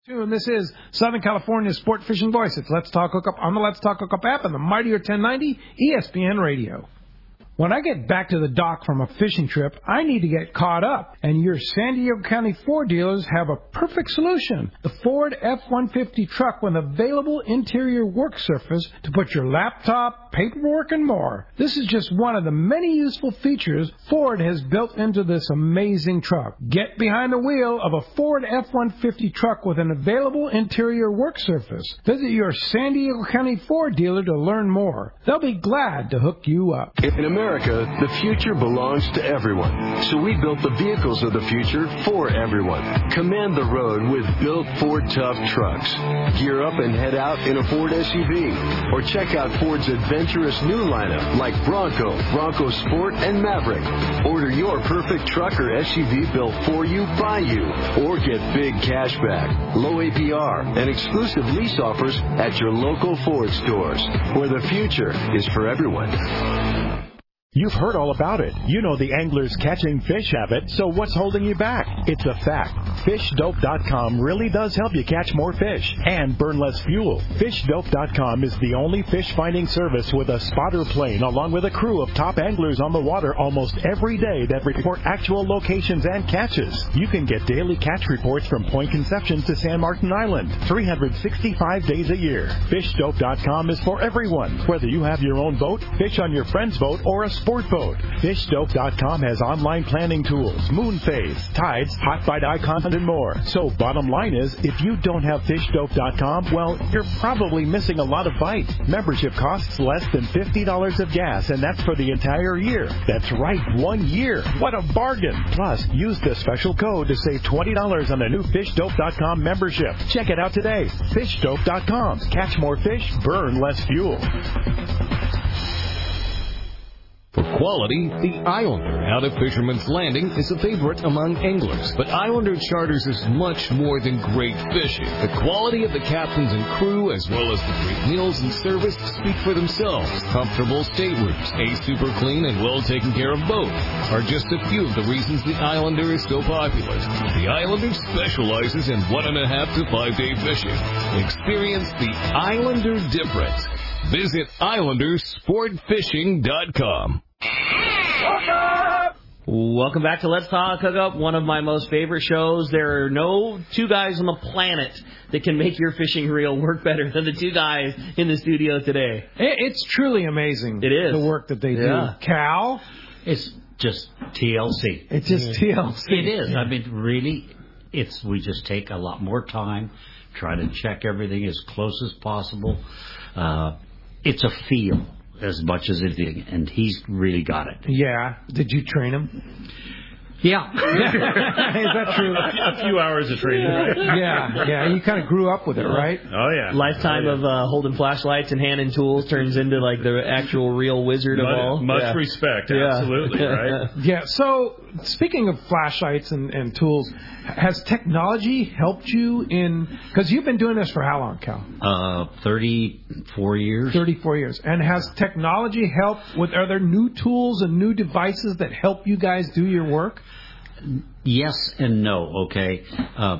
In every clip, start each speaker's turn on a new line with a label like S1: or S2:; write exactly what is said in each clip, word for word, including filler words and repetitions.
S1: And this is Southern California's Sport Fishing Voice. It's Let's Talk Hookup on the Let's Talk Hookup app and the mightier ten ninety E S P N Radio. When I get back to the dock from a fishing trip, I need to get caught up, and your San Diego County Ford dealers have a perfect solution. The Ford F one fifty truck with available interior work surface to put your laptop, paperwork, and more. This is just one of the many useful features Ford has built into this amazing truck. Get behind the wheel of a Ford F one fifty truck with an available interior work surface. Visit your San Diego County Ford dealer to learn more. They'll be glad to hook you up.
S2: In America, the future belongs to everyone. So we built the vehicles of the future for everyone. Command the road with built Ford Tough trucks. Gear up and head out in a Ford S U V. Or check out Ford's adventurous new lineup like Bronco, Bronco Sport, and Maverick. Order your perfect truck or S U V built for you, by you. Or get big cash back, low A P R, and exclusive lease offers at your local Ford stores, where the future is for everyone.
S3: You've heard all about it. You know the angler's catching fish habit, so what's holding you back? It's a fact. fish dope dot com really does help you catch more fish and burn less fuel. fish dope dot com is the only fish finding service with a spotter plane along with a crew of top anglers on the water almost every day that report actual locations and catches. You can get daily catch reports from Point Conception to San Martin Island, three hundred sixty-five days a year. fish dope dot com is for everyone, whether you have your own boat, fish on your friend's boat, or a sport boat. fish dope dot com has online planning tools, moon phase, tides, hot bite icons, and more. So bottom line is, if you don't have fish dope dot com, well, you're probably missing a lot of bites. Membership costs less than fifty dollars of gas, and that's for the entire year. That's right, one year. What a bargain. Plus, use the special code to save twenty dollars on the new fish dope dot com membership. Check it out today. fish dope dot com. Catch more fish, burn less fuel.
S4: For quality, the Islander out of Fisherman's Landing is a favorite among anglers. But Islander Charters is much more than great fishing. The quality of the captains and crew, as well as the great meals and service, speak for themselves. Comfortable staterooms, a super clean and well taken care of boat are just a few of the reasons the Islander is so popular. The Islander specializes in one and a half to five day fishing. Experience the Islander difference. Visit Islander Sport Fishing dot com.
S5: Welcome back to Let's Talk Hookup, one of my most favorite shows. There are no two guys on the planet that can make your fishing reel work better than the two guys in the studio today.
S1: It's truly amazing.
S5: It is.
S1: The work that they
S5: yeah.
S1: do. Cal?
S6: It's just T L C.
S1: It's just yeah. T L C.
S6: It is. I mean, really, it's we just take a lot more time, try to check everything as close as possible. Uh, it's a feel as much as anything, and he's really got it.
S1: Yeah. Did you train him?
S6: Yeah.
S1: Is that true?
S7: A few hours of training, right?
S1: Yeah, yeah. You kind of grew up with it, right?
S7: Oh, yeah.
S5: Lifetime
S7: oh, yeah.
S5: of uh, holding flashlights and hand and tools turns into, like, the actual real wizard
S7: much,
S5: of all.
S7: Much
S5: yeah.
S7: respect,
S5: yeah.
S7: absolutely, right?
S1: Yeah, so speaking of flashlights and, and tools, has technology helped you in... Because you've been doing this for how long, Cal?
S6: Uh, thirty-four years.
S1: thirty-four years. And has technology helped with... Are there new tools and new devices that help you guys do your work?
S6: Yes and no, okay. Uh,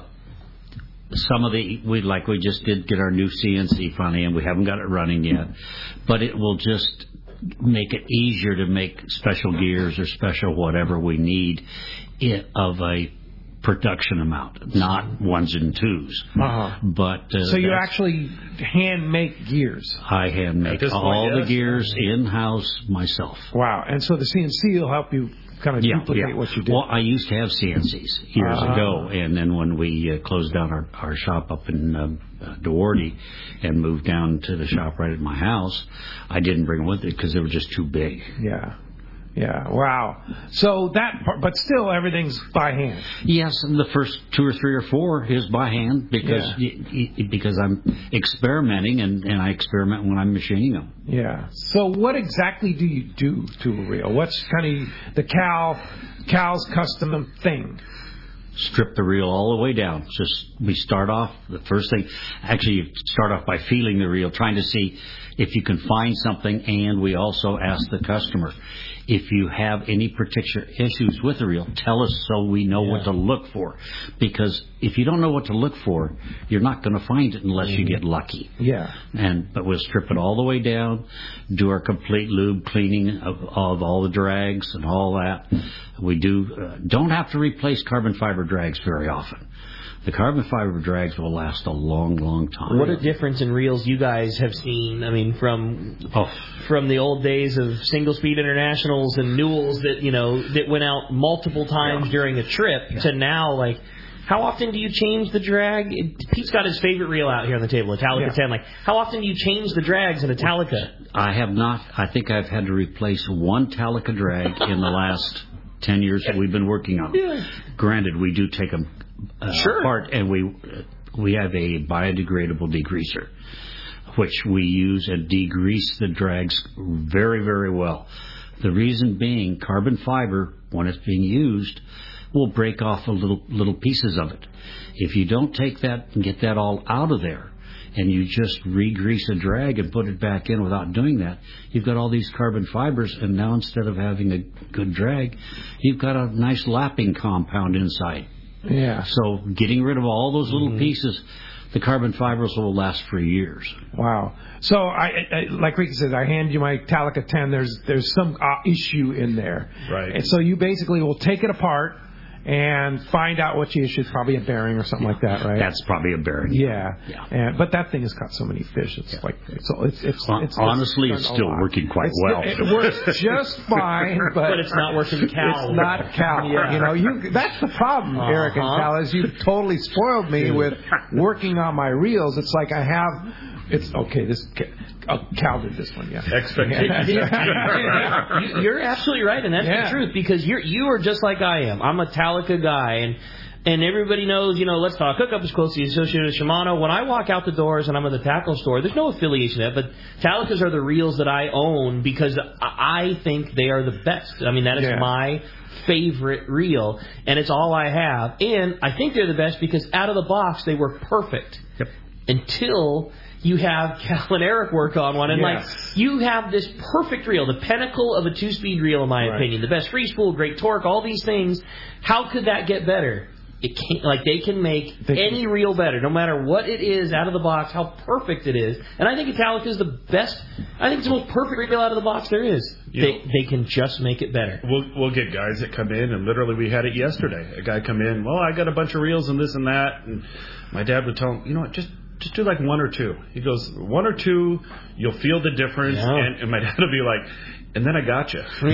S6: some of the, we like we just did get our new C N C front end. We haven't got it running yet. But it will just make it easier to make special gears or special whatever we need it, of a production amount, not ones and twos.
S1: Uh-huh.
S6: But uh,
S1: so you actually hand make gears?
S6: I hand make all point, yes. the gears in-house myself.
S1: Wow. And so the C N C will help you kind of
S6: yeah,
S1: duplicate
S6: yeah.
S1: what you did.
S6: Well, I used to have C N Cs years uh, ago, and then when we uh, closed down our, our shop up in um, uh, Duarte and moved down to the shop right at my house, I didn't bring them with it because they were just too big.
S1: Yeah. Yeah, wow. So that part, but still everything's by hand.
S6: Yes, and the first two or three or four is by hand because yeah. y- y- because I'm experimenting and, and I experiment when I'm machining them.
S1: Yeah. So what exactly do you do to a reel? What's kind of the Cal Cal's custom thing?
S6: Strip the reel all the way down. Just we start off the first thing. Actually, you start off by feeling the reel, trying to see if you can find something, and we also ask the customer, if you have any particular issues with the reel, tell us so we know yeah. what to look for. Because if you don't know what to look for, you're not going to find it unless mm-hmm. you get lucky.
S1: Yeah.
S6: And but we'll strip it all the way down, do our complete lube cleaning of, of all the drags and all that. We do uh, don't have to replace carbon fiber drags very often. The carbon fiber drags will last a long, long time.
S5: What a difference in reels you guys have seen. I mean, from
S6: oh.
S5: from the old days of single-speed internationals and Newells that, you know, that went out multiple times yeah. during a trip yeah. to now, like, how often do you change the drag? Pete's got his favorite reel out here on the table, Italica yeah. ten. Like, how often do you change the drags in Italica?
S6: I have not. I think I've had to replace one Italica drag in the last ten years that we've been working on them.
S5: Yeah.
S6: Granted, we do take them Uh,
S5: sure.
S6: apart, and we uh, we have a biodegradable degreaser, which we use and degrease the drags very, very well. The reason being, carbon fiber, when it's being used, will break off a little little pieces of it. If you don't take that and get that all out of there, and you just re-grease a drag and put it back in without doing that, you've got all these carbon fibers, and now instead of having a good drag, you've got a nice lapping compound inside.
S1: Yeah.
S6: So getting rid of all those little mm-hmm. pieces, the carbon fibers will last for years.
S1: Wow. So, I, I like Ricky says, I hand you my Italica ten. There's there's some uh, issue in there.
S7: Right.
S1: And so you basically will take it apart and find out what the issue is. Probably a bearing or something
S6: yeah.
S1: like that, right?
S6: That's probably a bearing.
S1: Yeah.
S6: yeah.
S1: And, but that thing has caught so many fish. It's yeah. like it's it's it's, it's
S6: honestly,
S1: it's,
S6: it's still working quite
S1: it's,
S6: well.
S1: It works just fine, but,
S5: but it's not working Cal.
S1: It's not Cal. Yeah. You know, you that's the problem, uh-huh. Eric and Cal, is you've totally spoiled me with working on my reels. It's like I have. It's okay. This oh, Cal did this one, yeah.
S7: Expectations.
S5: you, you're absolutely right, and that's
S1: yeah.
S5: the truth, because you're you are just like I am. I'm a Italica guy, and and everybody knows, you know, Let's Talk Hookup is closely associated with Shimano. When I walk out the doors and I'm at the tackle store, there's no affiliation to that, but Italicas are the reels that I own because I think they are the best. I mean, that is yeah. my favorite reel, and it's all I have. And I think they're the best because out of the box they were perfect.
S6: Yep.
S5: Until you have Cal and Eric work on one, and
S1: yes.
S5: like you have this perfect reel, the pinnacle of a two-speed reel, in my
S1: right.
S5: opinion. The best free spool, great torque, all these things. How could that get better? It can't. Like they can make they any can. reel better, no matter what it is out of the box, how perfect it is. And I think Italica is the best. I think it's the most perfect reel out of the box there is. You they know, they can just make it better.
S7: We'll we'll get guys that come in, and literally we had it yesterday. A guy come in, well, I got a bunch of reels and this and that, and my dad would tell him, you know what, just. Just do like one or two. He goes, one or two, you'll feel the difference.
S5: Yeah.
S7: And, and my dad will be like, and then I got you.
S1: Exactly.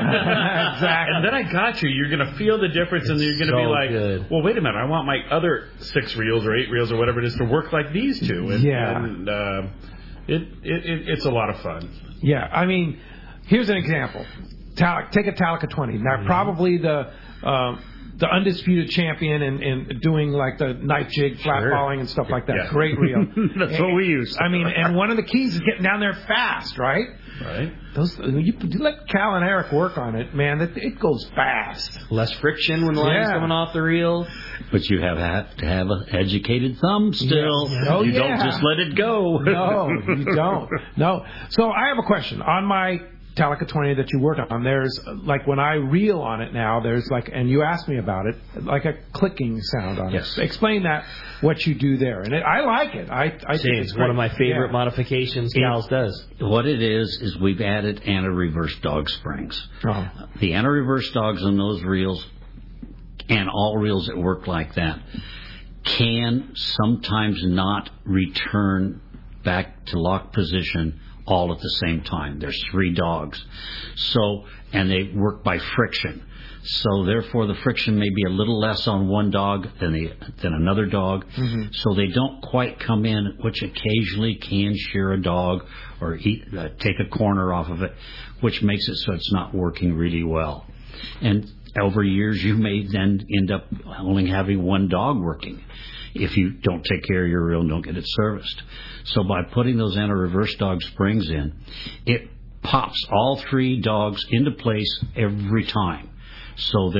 S7: And then I got you. You're going to feel the difference,
S5: it's
S7: and you're going to
S5: so
S7: be like,
S5: good.
S7: well, wait a minute. I want my other six reels or eight reels or whatever it is to work like these two. And,
S1: yeah.
S7: And uh, it, it, it it's a lot of fun.
S1: Yeah. I mean, here's an example. Tal- take a Italica twenty. Now, mm-hmm. probably the... Uh, the undisputed champion in, in doing like the knife jig, flat
S7: sure.
S1: falling and stuff like that.
S7: Yeah.
S1: Great reel.
S7: That's
S1: and,
S7: what we use.
S1: I mean, and one of the keys is getting down there fast, right?
S7: Right.
S1: Those you, you let Cal and Eric work on it, man. It, it goes fast.
S5: Less friction when the line's
S1: yeah.
S5: coming off the reel.
S6: But you have, have to have an educated thumb still.
S1: Yeah. Oh,
S6: you
S1: yeah.
S6: don't just let it go.
S1: No, you don't. No. So I have a question on my Italica twenty that you worked on. There's like when I reel on it now, there's like, and you asked me about it, like a clicking sound on
S6: yes.
S1: it. Explain that, what you do there. And it, I like it. I, I think it's great.
S5: One of my favorite
S1: yeah.
S5: modifications Cal's does.
S6: What it is, is we've added anti-reverse dog springs.
S1: Oh.
S6: The anti-reverse dogs on those reels, and all reels that work like that, can sometimes not return back to lock position all at the same time. There's three dogs. So, and they work by friction. So therefore the friction may be a little less on one dog than the, than another dog. Mm-hmm. So they don't quite come in, which occasionally can shear a dog or eat, uh, take a corner off of it, which makes it so it's not working really well. And over years you may then end up only having one dog working if you don't take care of your reel and don't get it serviced. So by putting those anti-reverse dog springs in, it pops all three dogs into place every time, so that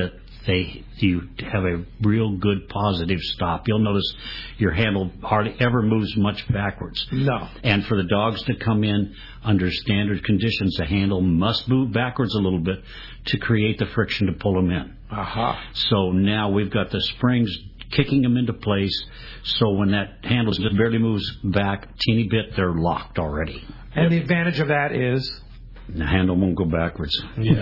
S6: they you have a real good positive stop. You'll notice your handle hardly ever moves much backwards.
S1: No.
S6: And for the dogs to come in under standard conditions, the handle must move backwards a little bit to create the friction to pull them in.
S1: Aha. Uh-huh.
S6: So now we've got the springs kicking them into place, so when that handle just barely moves back a teeny bit, they're locked already.
S1: And the advantage of that is?
S6: The handle won't go backwards.
S1: Yeah.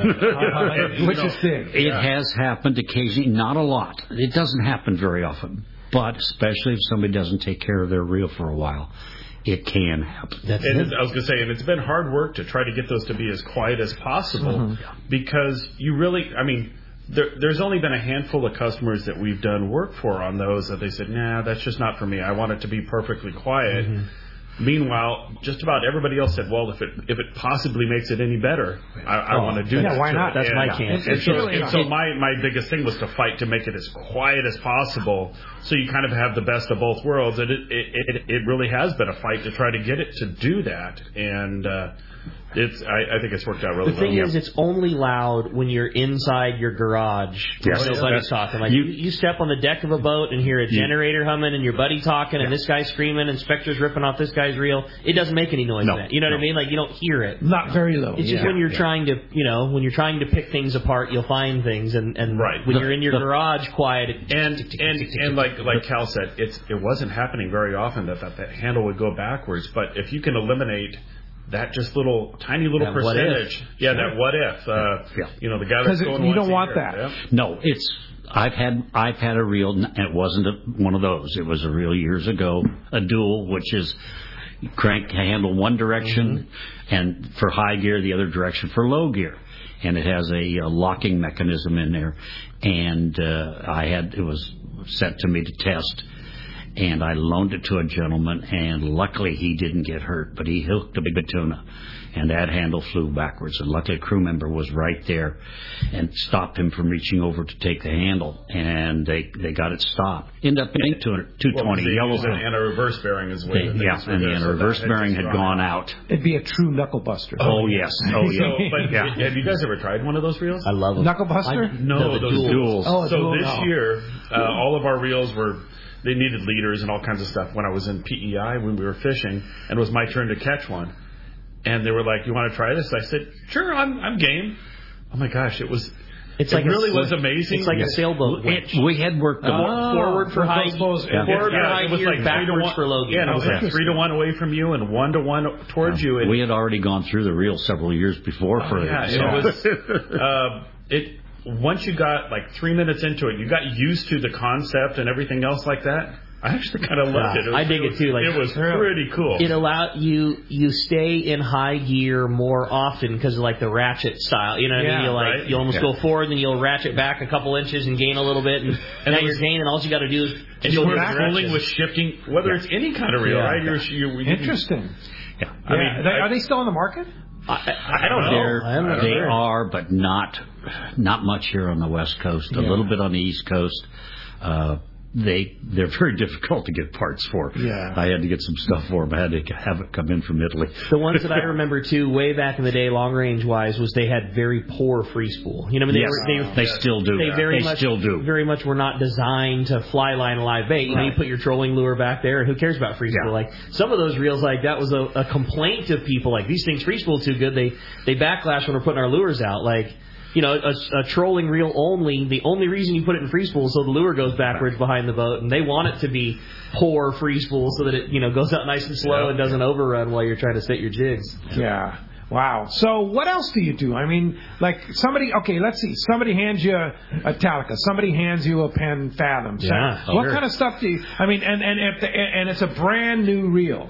S1: uh, which is big.
S6: It
S1: yeah.
S6: has happened occasionally, not a lot. It doesn't happen very often. But especially if somebody doesn't take care of their reel for a while, it can happen.
S7: That's and it. I was going to say, and it's been hard work to try to get those to be as quiet as possible mm-hmm. because you really, I mean, there, there's only been a handful of customers that we've done work for on those that they said, nah, that's just not for me. I want it to be perfectly quiet. Mm-hmm. Meanwhile, just about everybody else said, well, if it if it possibly makes it any better, I, I oh, want to do
S1: yeah,
S7: that.
S1: why not?
S5: That's
S7: and,
S5: my chance.
S7: And, and, so, and so my, my biggest thing was to fight to make it as quiet as possible so you kind of have the best of both worlds. And it it, it, it really has been a fight to try to get it to do that. And uh, it's I, I think it's worked out really well.
S5: The thing
S7: well.
S5: is, it's only loud when you're inside your garage.
S6: Yes.
S5: When nobody's talking. Like you, you step on the deck of a boat and hear a generator humming and your buddy talking and this guy's screaming and Spectre's ripping off this guy's reel. It doesn't make any noise.
S6: No,
S5: in that. You know
S6: no.
S5: what I mean? Like you don't hear it.
S1: Not very low.
S5: It's just
S1: yeah.
S5: when you're
S6: yeah.
S5: trying to, you know, when you're trying to pick things apart, you'll find things. And, and
S7: right.
S5: when
S6: the,
S5: you're in your
S6: the,
S5: garage, quiet. It,
S7: and tick, tick, and tick, tick, and like like Cal said, it's it wasn't happening very often that that, that handle would go backwards. But if you can eliminate that just little tiny little
S5: that
S7: percentage, yeah, sure. that what if, uh,
S6: yeah.
S7: you know, the guy that's going
S1: you don't
S7: a
S1: want
S7: year,
S1: that.
S7: Yeah.
S6: No, it's I've had I've had a reel, and it wasn't a, one of those. It was a reel years ago, a dual, which is crank handle one direction, mm-hmm. and for high gear the other direction for low gear, and it has a, a locking mechanism in there, and uh, I had it was sent to me to test. And I loaned it to a gentleman, and luckily he didn't get hurt, but he hooked a big tuna, and that handle flew backwards. And luckily a crew member was right there and stopped him from reaching over to take the handle, and they they got it stopped. Ended up being two twenty
S7: well,
S6: yellow.
S7: And a reverse bearing as well.
S6: Yeah, and the reverse bearing had gone out.
S1: It'd be a true knuckle buster.
S6: Oh, yes. Oh, yeah.
S7: So, but
S6: yeah.
S7: have you guys ever tried one of those reels?
S5: I love them.
S1: Knuckle buster?
S5: I,
S7: no,
S5: no, the
S7: those
S5: duals.
S7: duals.
S1: Oh,
S7: so
S1: dual,
S7: this
S1: no.
S7: year, uh, all of our reels were... They needed leaders and all kinds of stuff when I was in P E I when we were fishing, and it was my turn to catch one. And they were like, "You want to try this?" I said, "Sure, I'm I'm game." Oh my gosh, it was
S5: It's
S7: it
S5: like
S7: really
S5: a,
S7: was amazing.
S5: It's like
S7: yeah.
S5: a sailboat winch.
S6: It, we had worked the
S5: Oh, forward for high,
S1: yeah.
S5: forward
S7: yeah,
S5: for high
S7: it was
S5: gear,
S7: like
S5: backwards
S7: one,
S5: for low gear.
S7: Yeah, and it was like three to one away from you and one to one towards you. And,
S6: we had already gone through the reel several years before
S7: oh,
S6: for
S7: yeah,
S6: it.
S7: So. It was uh, it. Once you got like three minutes into it, you got used to the concept and everything else like that. I actually kind of loved it. it was,
S5: I dig it,
S7: it
S5: too. Like
S7: it was pretty cool.
S5: It allowed you you stay in high gear more often because of like the ratchet style. You know what
S7: yeah,
S5: I mean? You like
S7: right?
S5: you almost
S6: yeah.
S5: go forward, then you'll ratchet back a couple inches and gain a little bit, and, and now you're gaining. All you got to do is
S7: and
S5: you'll
S7: you're
S5: get
S7: rolling with shifting, whether
S6: yeah.
S7: it's any kind of reel,
S5: yeah.
S7: right? You're, you're, you're,
S1: Interesting.
S6: Yeah.
S7: I
S1: yeah.
S7: mean,
S1: are, they,
S7: I,
S1: are they still on the market?
S5: I, I, I don't
S6: They're,
S5: know. I don't
S6: they
S5: know.
S6: are, but not not much here on the West Coast. A
S1: Yeah.
S6: little bit on the East Coast. Uh, they they're very difficult to get parts for.
S1: Yeah.
S6: I had to get some stuff for them. I had to have it come in from Italy.
S5: The ones that I remember too, way back in the day, long range wise, was they had very poor free spool. You know, I mean, they
S6: yes,
S5: were,
S6: they, they still do.
S5: They very
S6: they
S5: much,
S6: still do.
S5: Very much were not designed to fly line a live bait. You know, you put your trolling lure back there, and who cares about free spool?
S6: Yeah.
S5: Like some of those reels, like that was a, a complaint of people. Like these things free spool too good. They they backlash when we're putting our lures out. Like. You know, a, a trolling reel only, the only reason you put it in free spool is so the lure goes backwards behind the boat, and they want it to be poor free spool so that it, you know, goes out nice and slow
S7: yeah.
S5: and doesn't overrun while you're trying to set your jigs.
S1: Yeah. Wow. So what else do you do? I mean, like somebody, okay, let's see. Somebody hands you a, a Talica. Somebody hands you a Penn Fathom. So
S5: Yeah,
S1: what
S5: sure.
S1: kind of stuff do you, I mean, and, and, if the, and it's a brand new reel.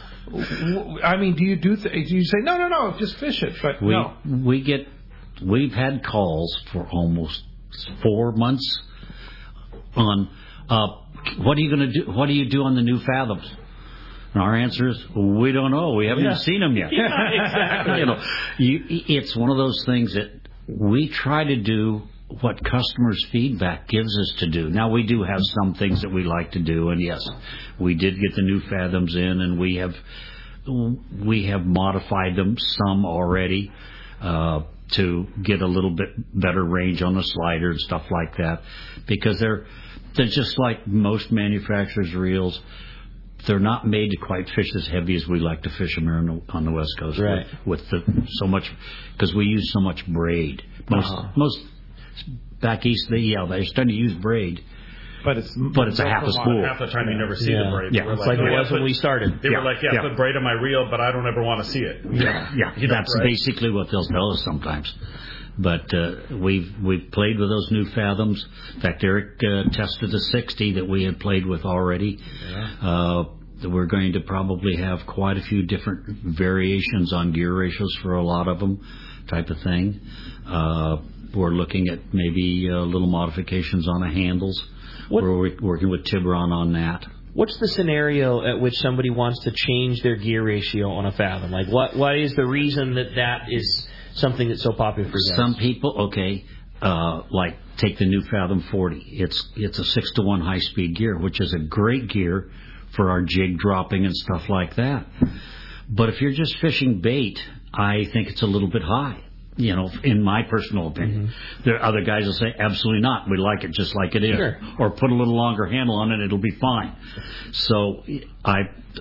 S1: I mean, do you do, th- do you say, no, no, no, just fish it, but
S6: we,
S1: no.
S6: We get, we've had calls for almost four months on, uh, what are you going to do? What do you do on the new Fathoms? And our answer is, we don't know. We haven't
S5: Yeah.
S6: even seen them yet.
S5: Yeah, exactly.
S6: you know, you, it's one of those things that we try to do what customers' feedback gives us to do. Now, we do have some things that we like to do, and yes, we did get the new Fathoms in, and we have we have modified them some already. Uh, to get a little bit better range on the slider and stuff like that, because they're they're just like most manufacturers' reels. They're not made to quite fish as heavy as we like to fish them here on the, on the West Coast,
S5: right?
S6: With, with the, so much, because we use so much braid. Most uh-huh. most back east, they yeah, they're starting to use braid.
S1: But it's
S6: but it's a half a spool.
S7: Half the time you never see
S5: yeah.
S7: the braid.
S6: Yeah,
S7: it's
S5: like, like
S7: oh,
S5: it was
S7: yeah,
S5: when
S7: put,
S5: we started.
S7: They
S6: yeah.
S7: were like, yeah,
S6: yeah,
S7: put braid on my reel, but I don't ever want to see it.
S6: Yeah, yeah,
S7: you know,
S6: that's
S7: right?
S6: basically what they'll tell us sometimes. But uh, we've we've played with those new fathoms. In fact, Eric uh, tested a sixty that we had played with already.
S7: Yeah.
S6: Uh, we're going to probably have quite a few different variations on gear ratios for a lot of them, type of thing. Uh, we're looking at maybe uh, little modifications on the handles.
S5: What,
S6: we're working with Tiburon on that.
S5: What's the scenario at which somebody wants to change their gear ratio on a Fathom? Like, what what is the reason that that is something that's so popular for you guys?
S6: Some people, okay, uh, like take the new Fathom forty. It's it's a six to one high speed gear, which is a great gear for our jig dropping and stuff like that. But if you're just fishing bait, I think it's a little bit high. You know, in my personal opinion. Mm-hmm. There are other guys will say, absolutely not. We like it just like it is.
S5: Sure.
S6: Or put a little longer handle on it, it'll be fine. So I,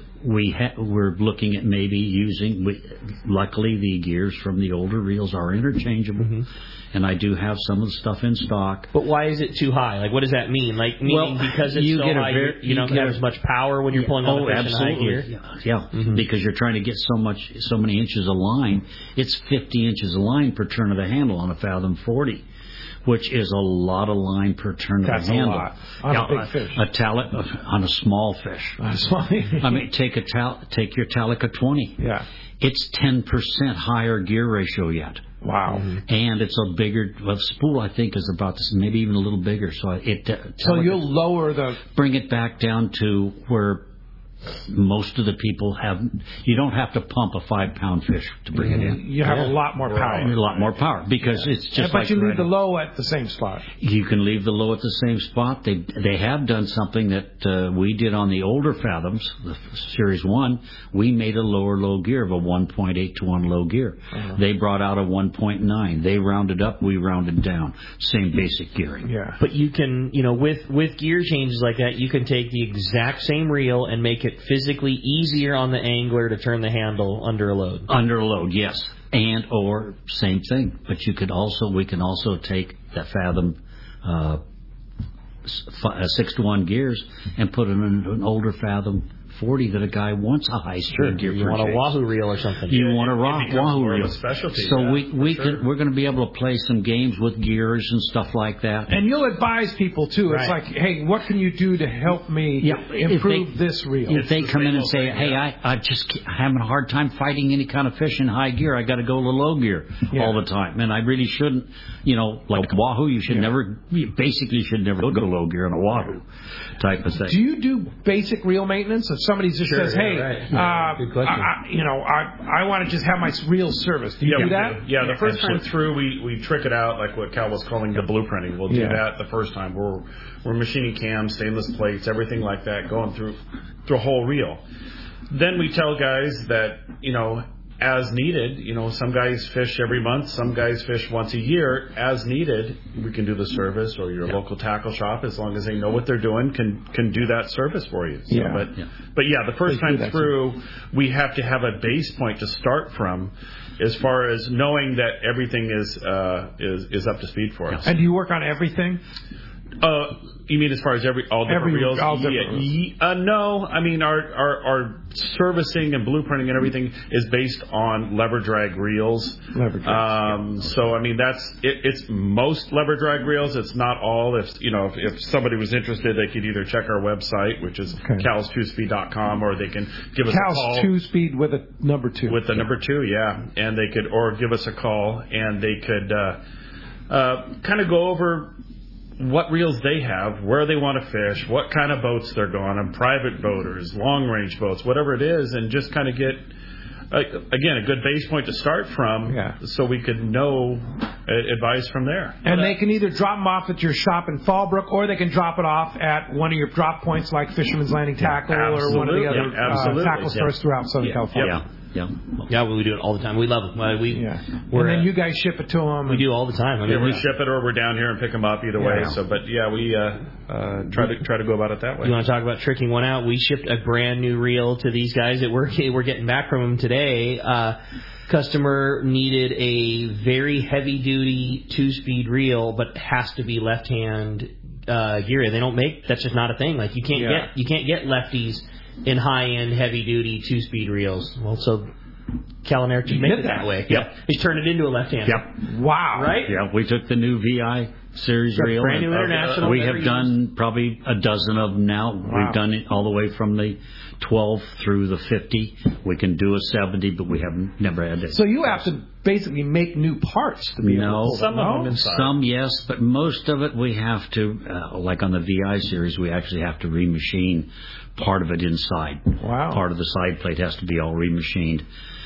S6: we ha- we're looking at maybe using, we, luckily the gears from the older reels are interchangeable. Mm-hmm. And I do have some of the stuff in stock.
S5: But why is it too high? Like, what does that mean? Like, meaning
S6: well,
S5: because it's
S6: you
S5: so
S6: get
S5: high,
S6: very,
S5: you, you don't have
S6: a,
S5: as much power when you're
S6: yeah,
S5: pulling on
S6: oh,
S5: the fish in high gear?
S6: Yeah, yeah. Mm-hmm. Because you're trying to get so much, so many inches of line. It's fifty inches of line per turn of the handle on a Fathom forty, which is a lot of line per turn
S1: That's
S6: of the handle.
S1: That's a lot. On
S6: yeah,
S1: a big fish.
S6: A, a talic, on a small fish.
S1: On a small
S6: I mean, take a tal- take your Talica twenty.
S1: Yeah.
S6: It's ten percent higher gear ratio yet.
S1: Wow.
S6: Mm-hmm. And it's a bigger, well, the spool I think is about this, maybe even a little bigger. So it. Uh,
S1: so you'll lower the.
S6: Bring it back down to where most of the people have. You don't have to pump a five pound fish to bring
S1: mm-hmm.
S6: it in.
S1: You have
S6: yeah.
S1: a lot more power.
S6: A lot more power because yeah. it's just.
S1: Yeah, but
S6: like
S1: you leave
S6: right
S1: the low at the same spot.
S6: You can leave the low at the same spot. They they have done something that uh, we did on the older Fathoms, the Series One. We made a lower low gear of a one point eight to one low gear. Uh-huh. They brought out a one point nine. They rounded up. We rounded down. Same basic gearing.
S5: Yeah. But you can, you know, with with gear changes like that, you can take the exact same reel and make it physically easier on the angler to turn the handle under a load.
S6: Under a load, yes. And or same thing. But you could also, we can also take that Fathom uh, six to one gears and put it in an older Fathom forty that a guy wants a high speed
S5: sure.
S6: gear.
S5: You want a Wahoo reel or something.
S6: You want a rock, Wahoo reel.
S7: Specialty,
S6: so
S7: yeah,
S6: we we
S7: sure.
S6: can, we're going to be able to play some games with gears and stuff like that.
S1: And you'll advise people too. It's
S6: right.
S1: like, hey, what can you do to help me
S6: yeah,
S1: improve
S6: they,
S1: this reel?
S6: If they come in and say, hey, I I just I'm having a hard time fighting any kind of fish in high gear. I got to go to low gear yeah. all the time, and I really shouldn't. You know, like Wahoo, you should yeah. never. You basically should never go to low gear on a Wahoo type of thing.
S1: Do you do basic reel maintenance? If somebody just
S7: sure,
S1: says, hey.
S7: Right.
S1: Uh,
S5: Good question.
S1: I, you know, I I want to just have my reel service. Do you
S7: yeah,
S1: do that?
S7: Yeah, the first time through, we, we trick it out like what Cal was calling the blueprinting. We'll do yeah. that the first time. We're we're machining cams, stainless plates, everything like that, going through through a whole reel. Then we tell guys that, you know, as needed, you know, some guys fish every month, some guys fish once a year. As needed, we can do the service, or your yeah. local tackle shop, as long as they know what they're doing, can can do that service for you. So,
S1: yeah.
S7: But,
S6: yeah.
S7: but yeah, the first
S1: they
S7: time through, we have to have a base point to start from, as far as knowing that everything is uh, is is up to speed for us.
S1: And do you work on everything?
S7: Uh, you mean as far as every all different
S1: every,
S7: reels?
S1: All different
S7: yeah, uh, no, I mean our, our our servicing and blueprinting and everything is based on lever drag reels.
S1: Lever drag.
S7: Um,
S1: yeah.
S7: So I mean that's it, it's most lever drag reels. It's not all. If you know if, if somebody was interested, they could either check our website, which is okay. cals two speed dot com, or they can give us
S1: Cals
S7: a call.
S1: two speed with a number two.
S7: With the number two, yeah, and they could or give us a call and they could uh, uh, kind of go over what reels they have, where they want to fish, what kind of boats they're going on, private boaters, long-range boats, whatever it is, and just kind of get, uh, again, a good base point to start from
S1: yeah.
S7: so we could know uh, advice from there.
S1: And they can either drop them off at your shop in Fallbrook, or they can drop it off at one of your drop points like Fisherman's Landing Tackle
S7: Absolutely.
S1: or one of the other
S7: yeah,
S1: uh, tackle stores
S7: yeah.
S1: throughout Southern
S7: yeah.
S1: California.
S7: Yeah.
S6: Yeah.
S5: Yeah, we do it all the time. We love them. Uh, we,
S1: Yeah.
S5: we're,
S1: And then
S5: uh,
S1: you guys ship it to them.
S5: we do all the time. I mean,
S7: Yeah, we
S5: we're-
S7: ship it or we're down here and pick them up either
S1: Yeah.
S7: way. So, but yeah, we uh, uh, try to try to go about it that way.
S5: You want to talk about tricking one out? We shipped a brand new reel to these guys that we're we're getting back from them today. Uh, customer needed a very heavy duty two speed reel, but has to be left hand uh, gear. They don't make that's just not a thing. Like you can't
S7: Yeah.
S5: get you can't get lefties in high end heavy duty two speed reels. Well, so Cal and Eric just
S1: You
S5: make
S1: did
S5: it
S1: that.
S5: that way.
S6: Yep.
S5: Yeah, he's turned it into a left hand.
S6: Yep.
S1: Wow.
S5: Right?
S6: Yeah, we took the new V I series
S5: Got
S6: reel.
S5: brand new
S6: and, uh,
S5: international,
S6: We
S5: never
S6: have done probably a dozen of them now.
S1: Wow.
S6: We've done it all the way from the twelve through the fifty. We can do a seventy, but we haven't never had to.
S1: So you have to basically make new parts to be able to
S6: No.
S1: pull
S7: Some
S1: them,
S7: of
S1: no?
S7: them inside.
S6: Some, yes, but most of it we have to, uh, like on the V I series, we actually have to remachine part of it inside.
S1: Wow.
S6: Part of the side plate has to be all remachined,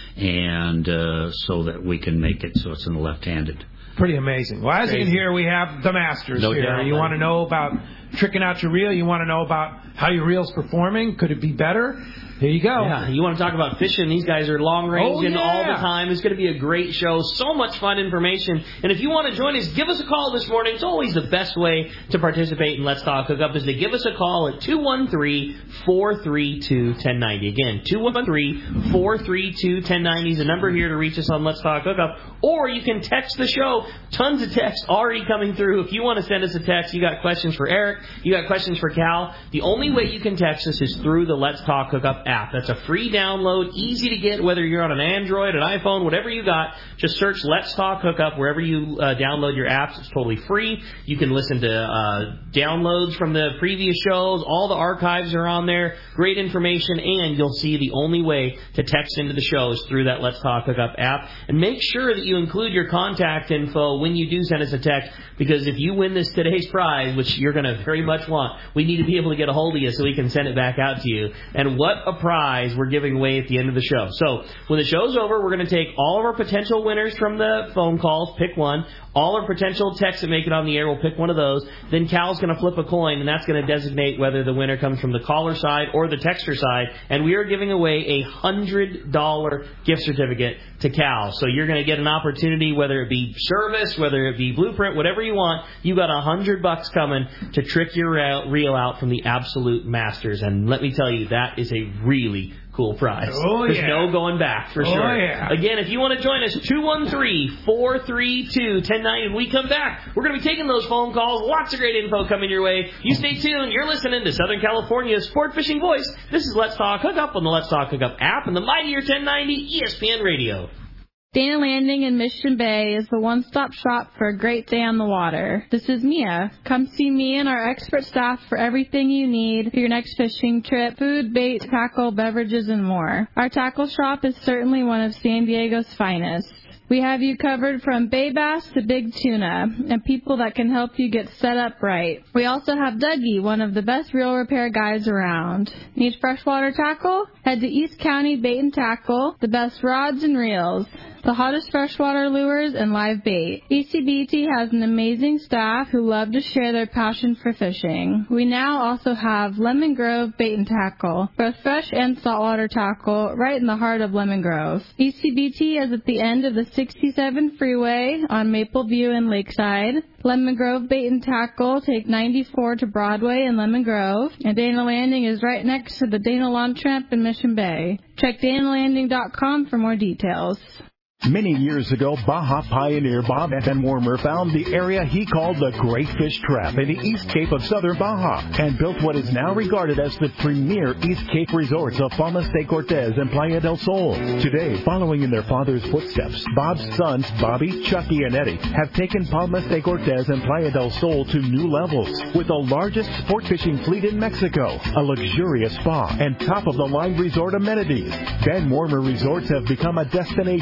S6: and uh, so that we can make it so it's in the left-handed.
S1: Pretty amazing. Well, as you can hear, we have the masters
S5: No
S1: here.
S5: doubt,
S1: You
S5: man.
S1: want to know about tricking out your reel? You want to know about how your reel's performing? Could it be better? Here you go.
S5: Yeah, you want to talk about fishing? These guys are long range
S1: Oh,
S5: and
S1: yeah.
S5: all the time. It's going to be a great show. So much fun information. And if you want to join us, give us a call this morning. It's always the best way to participate in Let's Talk Hookup is to give us a call at two one three, four three two, one zero nine zero. Again, two one three, four three two, one zero nine zero is the number here to reach us on Let's Talk Hookup. Or you can text the show. Tons of texts already coming through. If you want to send us a text, you got questions for Eric, you got questions for Cal. The only way you can text us is through the Let's Talk Hookup app. That's a free download, easy to get, whether you're on an Android, an iPhone, whatever you got. Just search Let's Talk Hookup wherever you uh, download your apps. It's totally free. You can listen to uh, downloads from the previous shows. All the archives are on there. Great information, and you'll see the only way to text into the show is through that Let's Talk Hookup app. And make sure that you include your contact info when you do send us a text, because if you win this today's prize, which you're going to very much want, we need to be able to get a hold of you so we can send it back out to you. And what a prize we're giving away at the end of the show. So when the show's over, we're going to take all of our potential winners from the phone calls, pick one. All our potential texts that make it on the air, we'll pick one of those. Then Cal's going to flip a coin, and that's going to designate whether the winner comes from the caller side or the texter side. And we are giving away a one hundred dollars gift certificate to Cal. So you're going to get an opportunity, whether it be service, whether it be blueprint, whatever you want. You got a hundred bucks coming to trick your reel out from the Absolute Masters. And let me tell you, that is a really cool prize.
S1: Oh,
S5: There's
S1: yeah.
S5: no going back, for
S1: Oh,
S5: sure.
S1: yeah.
S5: Again, if you want to join us, two one three, four three two, one zero nine zero. When we come back, we're going to be taking those phone calls. Lots of great info coming your way. You stay tuned. You're listening to Southern California's Sport Fishing Voice. This is Let's Talk Hookup on the Let's Talk Hookup app and the Mightier ten ninety E S P N Radio.
S8: Dana Landing in Mission Bay is the one-stop shop for a great day on the water. This is Mia. Come see me and our expert staff for everything you need for your next fishing trip: food, bait, tackle, beverages, and more. Our tackle shop is certainly one of San Diego's finest. We have you covered from bay bass to big tuna, and people that can help you get set up right. We also have Dougie, one of the best reel repair guys around. Need freshwater tackle? Head to East County Bait and Tackle, the best rods and reels, the hottest freshwater lures, and live bait. E C B T has an amazing staff who love to share their passion for fishing. We now also have Lemon Grove Bait and Tackle, both fresh and saltwater tackle, right in the heart of Lemon Grove. E C B T is at the end of the sixty-seven freeway on Maple View and Lakeside. Lemon Grove Bait and Tackle take ninety-four to Broadway in Lemon Grove, and Dana Landing is right next to the Dana Lawn Tramp in Mission Bay. Check dana landing dot com for more details.
S3: Many years ago, Baja pioneer Bob Van Wormer found the area he called the Great Fish Trap in the East Cape of southern Baja and built what is now regarded as the premier East Cape resorts of Palmas de Cortez and Playa del Sol. Today, following in their father's footsteps, Bob's sons, Bobby, Chucky, and Eddie, have taken Palmas de Cortez and Playa del Sol to new levels with the largest sport fishing fleet in Mexico, a luxurious spa, and top-of-the-line resort amenities. Van Wormer Resorts have become a destination for travelers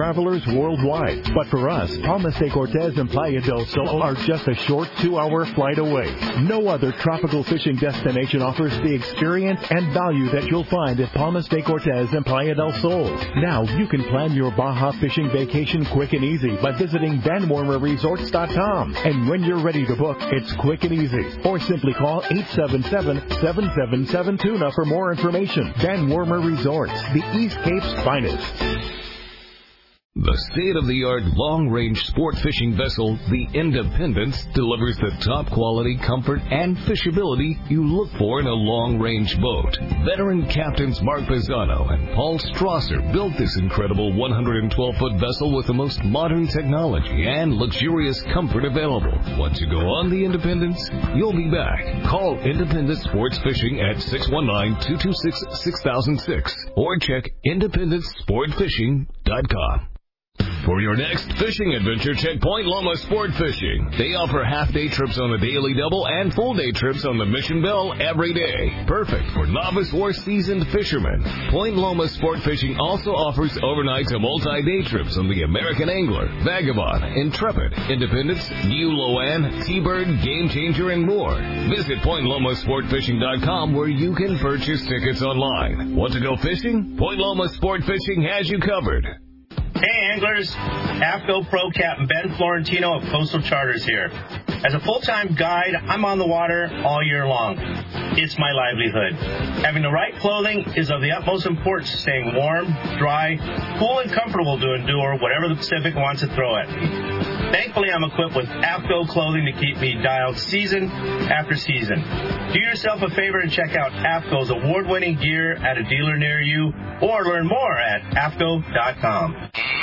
S3: travelers worldwide. But for us, Palmas de Cortez and Playa del Sol are just a short two-hour flight away. No other tropical fishing destination offers the experience and value that you'll find at Palmas de Cortez and Playa del Sol. Now you can plan your Baja fishing vacation quick and easy by visiting Van Wormer Resorts dot com. And when you're ready to book, it's quick and easy. Or simply call eight seven seven, seven seven seven, tuna for more information. Van Wormer Resorts, the East Cape's finest.
S4: The state-of-the-art long-range sport fishing vessel, the Independence, delivers the top quality, comfort, and fishability you look for in a long-range boat. Veteran captains Mark Pisano and Paul Strasser built this incredible one hundred twelve foot vessel with the most modern technology and luxurious comfort available. Once you go on the Independence, you'll be back. Call Independence Sports Fishing at six one nine, two two six, six thousand six or check independence sport fishing dot com. For your next fishing adventure, check Point Loma Sport Fishing. They offer half-day trips on the Daily Double and full-day trips on the Mission Belle every day. Perfect for novice or seasoned fishermen. Point Loma Sport Fishing also offers overnight to multi-day trips on the American Angler, Vagabond, Intrepid, Independence, New Loan, T-Bird, Game Changer, and more. Visit point loma sport fishing dot com where you can purchase tickets online. Want to go fishing? Point Loma Sport Fishing has you covered.
S9: Hey anglers, AFCO Pro Captain Ben Florentino of Coastal Charters here. As a full-time guide, I'm on the water all year long. It's my livelihood. Having the right clothing is of the utmost importance to staying warm, dry, cool, and comfortable to endure whatever the Pacific wants to throw at me. Thankfully, I'm equipped with AFCO clothing to keep me dialed season after season. Do yourself a favor and check out AFCO's award-winning gear at a dealer near you, or learn more at A F C O dot com.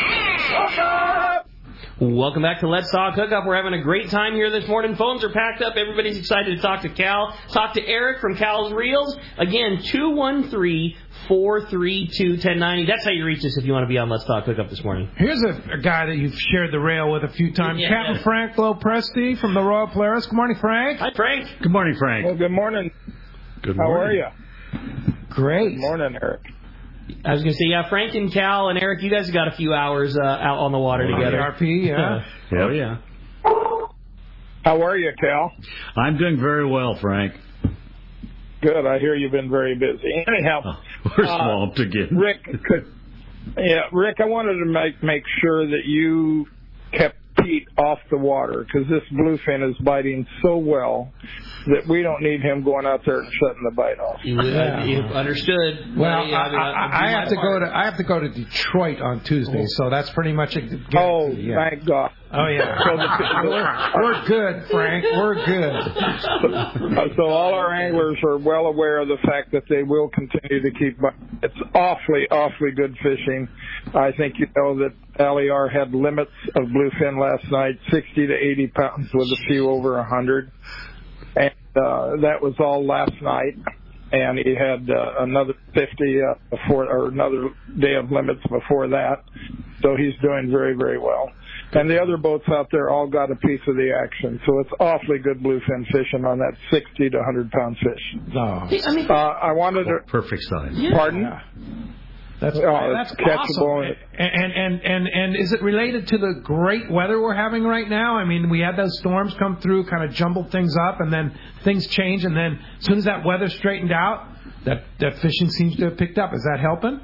S5: Welcome back to Let's Talk Hookup. We're having a great time here this morning. Phones are packed up. Everybody's excited to talk to Cal. Talk to Eric from Cal's Reels. Again, two one three, four three two, one zero nine zero. That's how you reach us if you want to be on Let's Talk Hookup this morning.
S1: Here's a, a guy that you've shared the rail with a few times.
S5: Yeah.
S1: Captain Frank Lopresti from the Royal Polaris. Good morning, Frank.
S5: Hi, Frank.
S6: Good morning, Frank.
S10: Well, good morning.
S7: Good
S10: How
S7: morning.
S10: are you?
S1: Great.
S10: Good morning, Eric.
S5: I was going to say, yeah, Frank and Cal and Eric, you guys have got a few hours uh, out on the water
S1: oh,
S5: together.
S1: R P, yeah.
S7: Oh, yeah.
S10: How are you, Cal?
S6: I'm doing very well, Frank.
S10: Good. I hear you've been very busy. Anyhow,
S6: Oh, we're
S10: uh,
S6: swamped again.
S10: Rick, could, yeah, Rick, I wanted to make make sure that you kept Pete off the water because this bluefin is biting so well that we don't need him going out there and shutting the bite off.
S5: You, uh, you understood.
S1: Well,
S5: Yeah,
S1: I,
S5: I mean,
S1: I,
S5: I'll do
S1: I have
S5: my
S1: to
S5: part.
S1: go to I have to go to Detroit on Tuesday, so that's pretty much a guarantee.
S10: Oh,
S1: yeah.
S10: thank God.
S1: Oh yeah.
S10: So the,
S1: we're, we're good, Frank. We're good.
S10: Uh, so all our anglers are well aware of the fact that they will continue to keep. It's awfully, awfully good fishing. I think you know that L E R had limits of bluefin last night, sixty to eighty pounds with a few over one hundred. And uh, that was all last night. And he had uh, another fifty uh, before, or another day of limits before that. So he's doing very, very well. And the other boats out there all got a piece of the action. So it's awfully good bluefin fishing on that sixty to one hundred pound fish.
S1: Oh.
S5: I mean,
S10: Uh, I wanted to...
S6: Perfect size.
S5: yeah.
S10: Pardon?
S1: That's
S10: Oh,
S1: that's
S10: it's catchable.
S1: awesome. And, and and and is it related to the great weather we're having right now? I mean, we had those storms come through, kind of jumbled things up, and then things change, and then as soon as that weather straightened out, that that fishing seems to have picked up. Is that helping?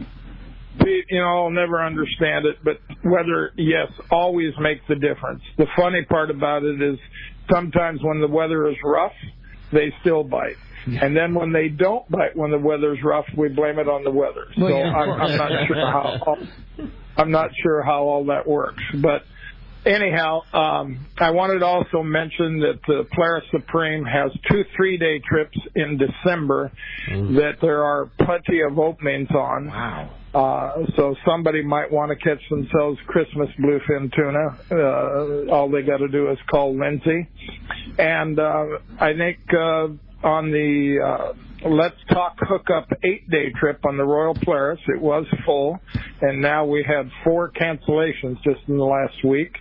S10: Pete, you know, I'll never understand it, but weather, yes, always makes a difference. The funny part about it is sometimes when the weather is rough, they still bite. Yeah. And then when they don't bite when the weather's rough, we blame it on the weather. So
S1: well, yeah,
S10: I'm, I'm not sure how I'm not sure how all that works. But anyhow, um, I wanted to also mention that the Polaris Supreme has two three-day trips in December mm. that there are plenty of openings on.
S1: Wow.
S10: Uh, so somebody might want to catch themselves Christmas bluefin tuna. Uh, all they got to do is call Lindsay. And uh, I think uh, on the uh, Let's Talk Hookup eight-day trip on the Royal Polaris, it was full, and now we had four cancellations just in the last week.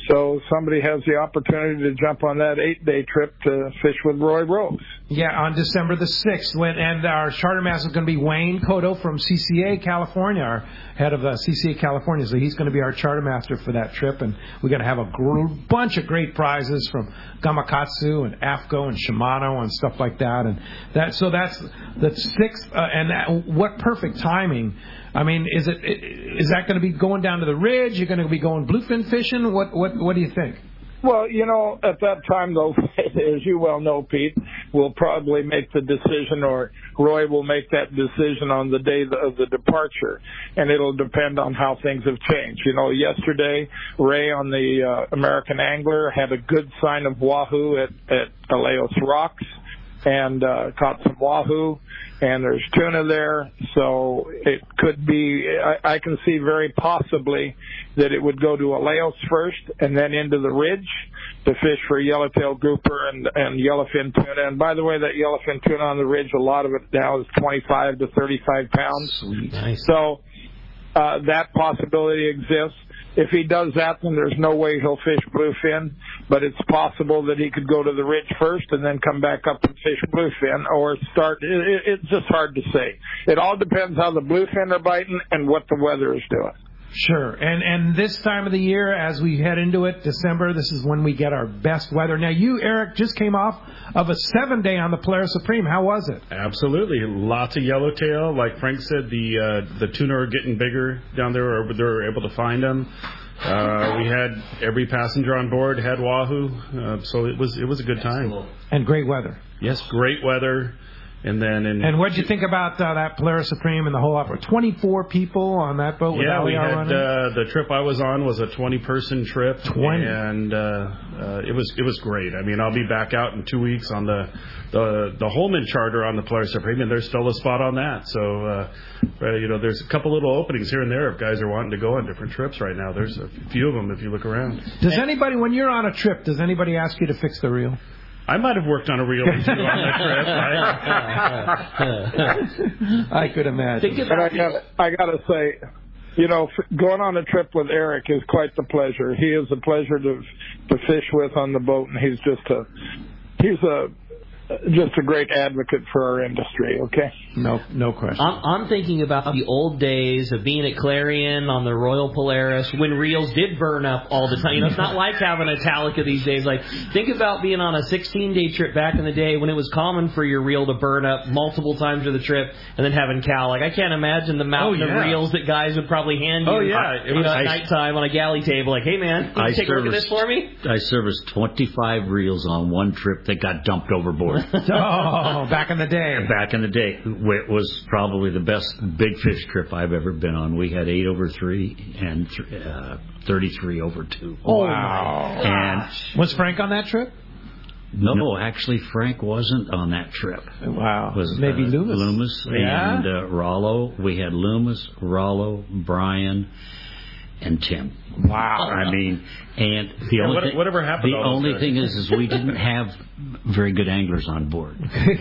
S10: So somebody has the opportunity to jump on that eight-day trip to fish with Roy Rose.
S1: Yeah, on December the sixth. When, and our charter master is going to be Wayne Cotto from C C A California, our head of uh, C C A California. So he's going to be our charter master for that trip. And we're going to have a gr- bunch of great prizes from Gamakatsu and AFCO and Shimano and stuff like that. And that so that's the sixth. Uh, and that, what perfect timing. I mean, is it is that going to be going down to the ridge? You're going to be going bluefin fishing? What what what do you think?
S10: Well, you know, at that time, though, as you well know, Pete, we'll probably make the decision, or Roy will make that decision on the day of the departure, and it'll depend on how things have changed. You know, yesterday, Ray on the uh, American Angler had a good sign of wahoo at, at Aleos Rocks, and uh, caught some wahoo, and there's tuna there, so it could be, I, I can see very possibly that it would go to Aleos first and then into the ridge to fish for yellowtail grouper and, and yellowfin tuna. And by the way, that yellowfin tuna on the ridge, a lot of it now is twenty-five to thirty-five pounds.
S5: Sweet. Nice.
S10: So uh, that possibility exists. If he does that, then there's no way he'll fish bluefin, but it's possible that he could go to the ridge first and then come back up and fish bluefin, or start. It, it, it's just hard to say. It all depends how the bluefin are biting and what the weather is doing.
S1: Sure. And and this time of the year, as we head into it, December, this is when we get our best weather. Now, you, Eric, just came off of a seven-day on the Polaris Supreme. How was it?
S7: Absolutely. Lots of yellowtail. Like Frank said, the uh, the tuna are getting bigger down there, or they're able to find them. Uh, we had every passenger on board had wahoo, uh, so it was it was a good time.
S1: And great weather.
S7: Yes, great weather. And then, in,
S1: and what did you think about uh, that Polaris Supreme and the whole opera? twenty-four people on that boat with
S7: yeah, we
S1: Aliar
S7: had
S1: running?
S7: Uh, the trip I was on was a twenty-person trip,
S1: twenty
S7: and uh, uh, it was it was great. I mean, I'll be back out in two weeks on the the, the Holman charter on the Polaris Supreme, and there's still a spot on that. So, uh, you know, there's a couple little openings here and there if guys are wanting to go on different trips right now. There's a few of them if you look around.
S1: Does anybody, when you're on a trip, does anybody ask you to fix the reel?
S7: I might have worked on a reel or two on
S1: that trip. I, I could imagine.
S10: But I got I got to say, you know, going on a trip with Eric is quite the pleasure. He is a pleasure to to fish with on the boat, and he's just a he's a just a great advocate for our industry. Okay.
S1: No, no question.
S5: I'm, I'm thinking about the old days of being at Clarion on the Royal Polaris when reels did burn up all the time. You know, it's not like having a Talica these days. Like, think about being on a sixteen-day trip back in the day when it was common for your reel to burn up multiple times of the trip, and then having Cal. Like, I can't imagine the mountain
S7: oh, yeah.
S5: of reels that guys would probably hand you.
S7: Oh yeah,
S5: you know, at nighttime on a galley table. Like, hey man, can you
S6: I
S5: take a look at this for me?
S6: I serviced twenty-five reels on one trip that got dumped overboard.
S1: Oh, back in the day.
S6: Back in the day. It was probably the best big fish trip I've ever been on. We had eight over three and uh, thirty-three over two.
S1: Oh, wow.
S6: And
S1: was Frank on that trip?
S6: No, no, actually, Frank wasn't on that trip.
S1: Wow.
S6: It was
S1: maybe
S6: uh,
S1: Loomis.
S6: Loomis
S1: yeah?
S6: and uh, Rollo. We had Loomis, Rollo, Brian, and Tim.
S1: Wow.
S6: I mean, and the
S7: yeah,
S6: only
S7: what,
S6: thing,
S7: whatever happened.
S6: The only thing is, is we didn't have very good anglers on board.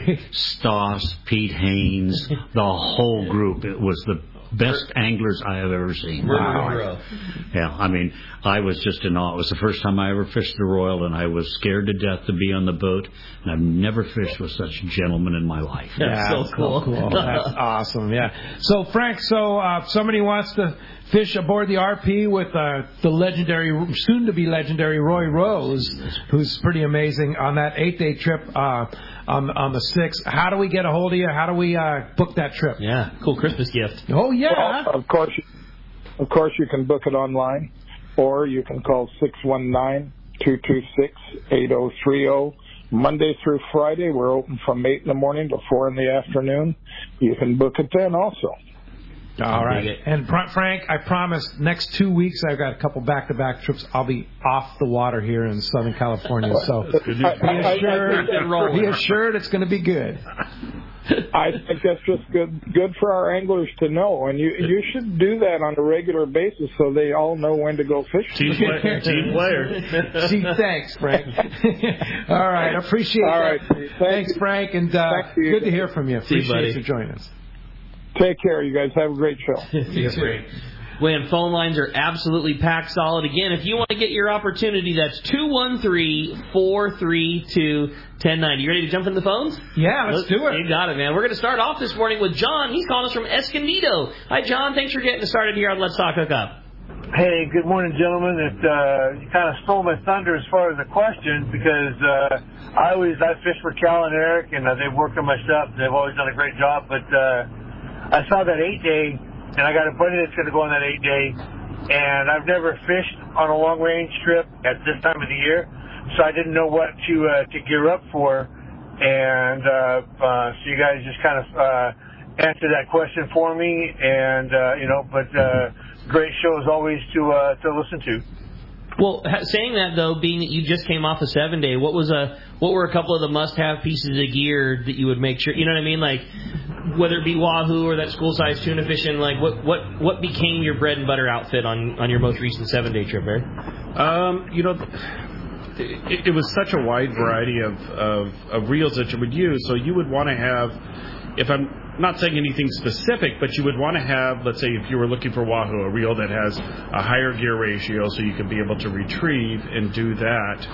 S6: Stoss, Pete Haynes, the whole group. It was the best anglers I have ever seen.
S5: Wow.
S6: Yeah, I mean, I was just in awe. It was the first time I ever fished the Royal, and I was scared to death to be on the boat. And I've never fished with such gentlemen in my life.
S5: That's
S1: yeah,
S5: so cool.
S1: cool. That's awesome. Yeah. So Frank, so uh, if somebody wants to fish aboard the R P with uh, the legendary, soon-to-be legendary Roy Rose, who's pretty amazing on that eight-day trip uh, on on the sixth. How do we get a hold of you? How do we uh, book that trip?
S5: Yeah, cool Christmas gift.
S1: Oh yeah.
S10: Well, of course, of course you can book it online, or you can call six one nine, two two six, eight zero three zero. Monday through Friday, we're open from eight in the morning to four in the afternoon. You can book it then also.
S1: All right. And Frank, I promise next two weeks I've got a couple back-to-back trips. I'll be off the water here in Southern California. So be assured, be assured it's going to be good.
S10: I think that's just good good for our anglers to know. And you you should do that on a regular basis so they all know when to go fishing.
S7: Team player. Team player.
S1: Gee, thanks, Frank. All right. I appreciate
S10: all
S1: that.
S10: Right.
S1: Thanks, Frank. And uh,
S10: you.
S1: good to hear from you.
S5: See
S1: Appreciate
S5: you,
S1: you joining us.
S10: Take care, you guys. Have a great show.
S1: See you, Frank.
S5: when phone lines are absolutely packed solid. Again, if you want to get your opportunity, that's two one three, four three two, one oh nine oh. You ready to jump in the phones?
S1: Yeah, let's, let's do it.
S5: You got it, man. We're going to start off this morning with John. He's calling us from Escondido. Hi, John. Thanks for getting us started here on Let's Talk Hookup.
S11: Hey, good morning, gentlemen. It, uh, you kind of stole my thunder as far as the question because uh, I always I fish for Cal and Eric, and uh, they've worked on my stuff. They've always done a great job. But uh, I saw that eight day, and I got a buddy that's going to go on that eight day, and I've never fished on a long range trip at this time of the year, so I didn't know what to uh, to gear up for. And uh, uh, so you guys just kind of uh, answered that question for me, and uh, you know, but. Uh, Great show as always to uh, to listen to.
S5: Well, saying that though, being that you just came off a seven day, what was a what were a couple of the must-have pieces of gear that you would make sure? You know what I mean? Like whether it be wahoo or that school-size tuna fishing, like what what what became your bread and butter outfit on, on your most recent seven day trip, Eric?
S7: Um, you know. It, it was such a wide variety of, of, of reels that you would use. So you would want to have, if I'm not saying anything specific, but you would want to have, let's say if you were looking for wahoo, a reel that has a higher gear ratio so you can be able to retrieve and do that.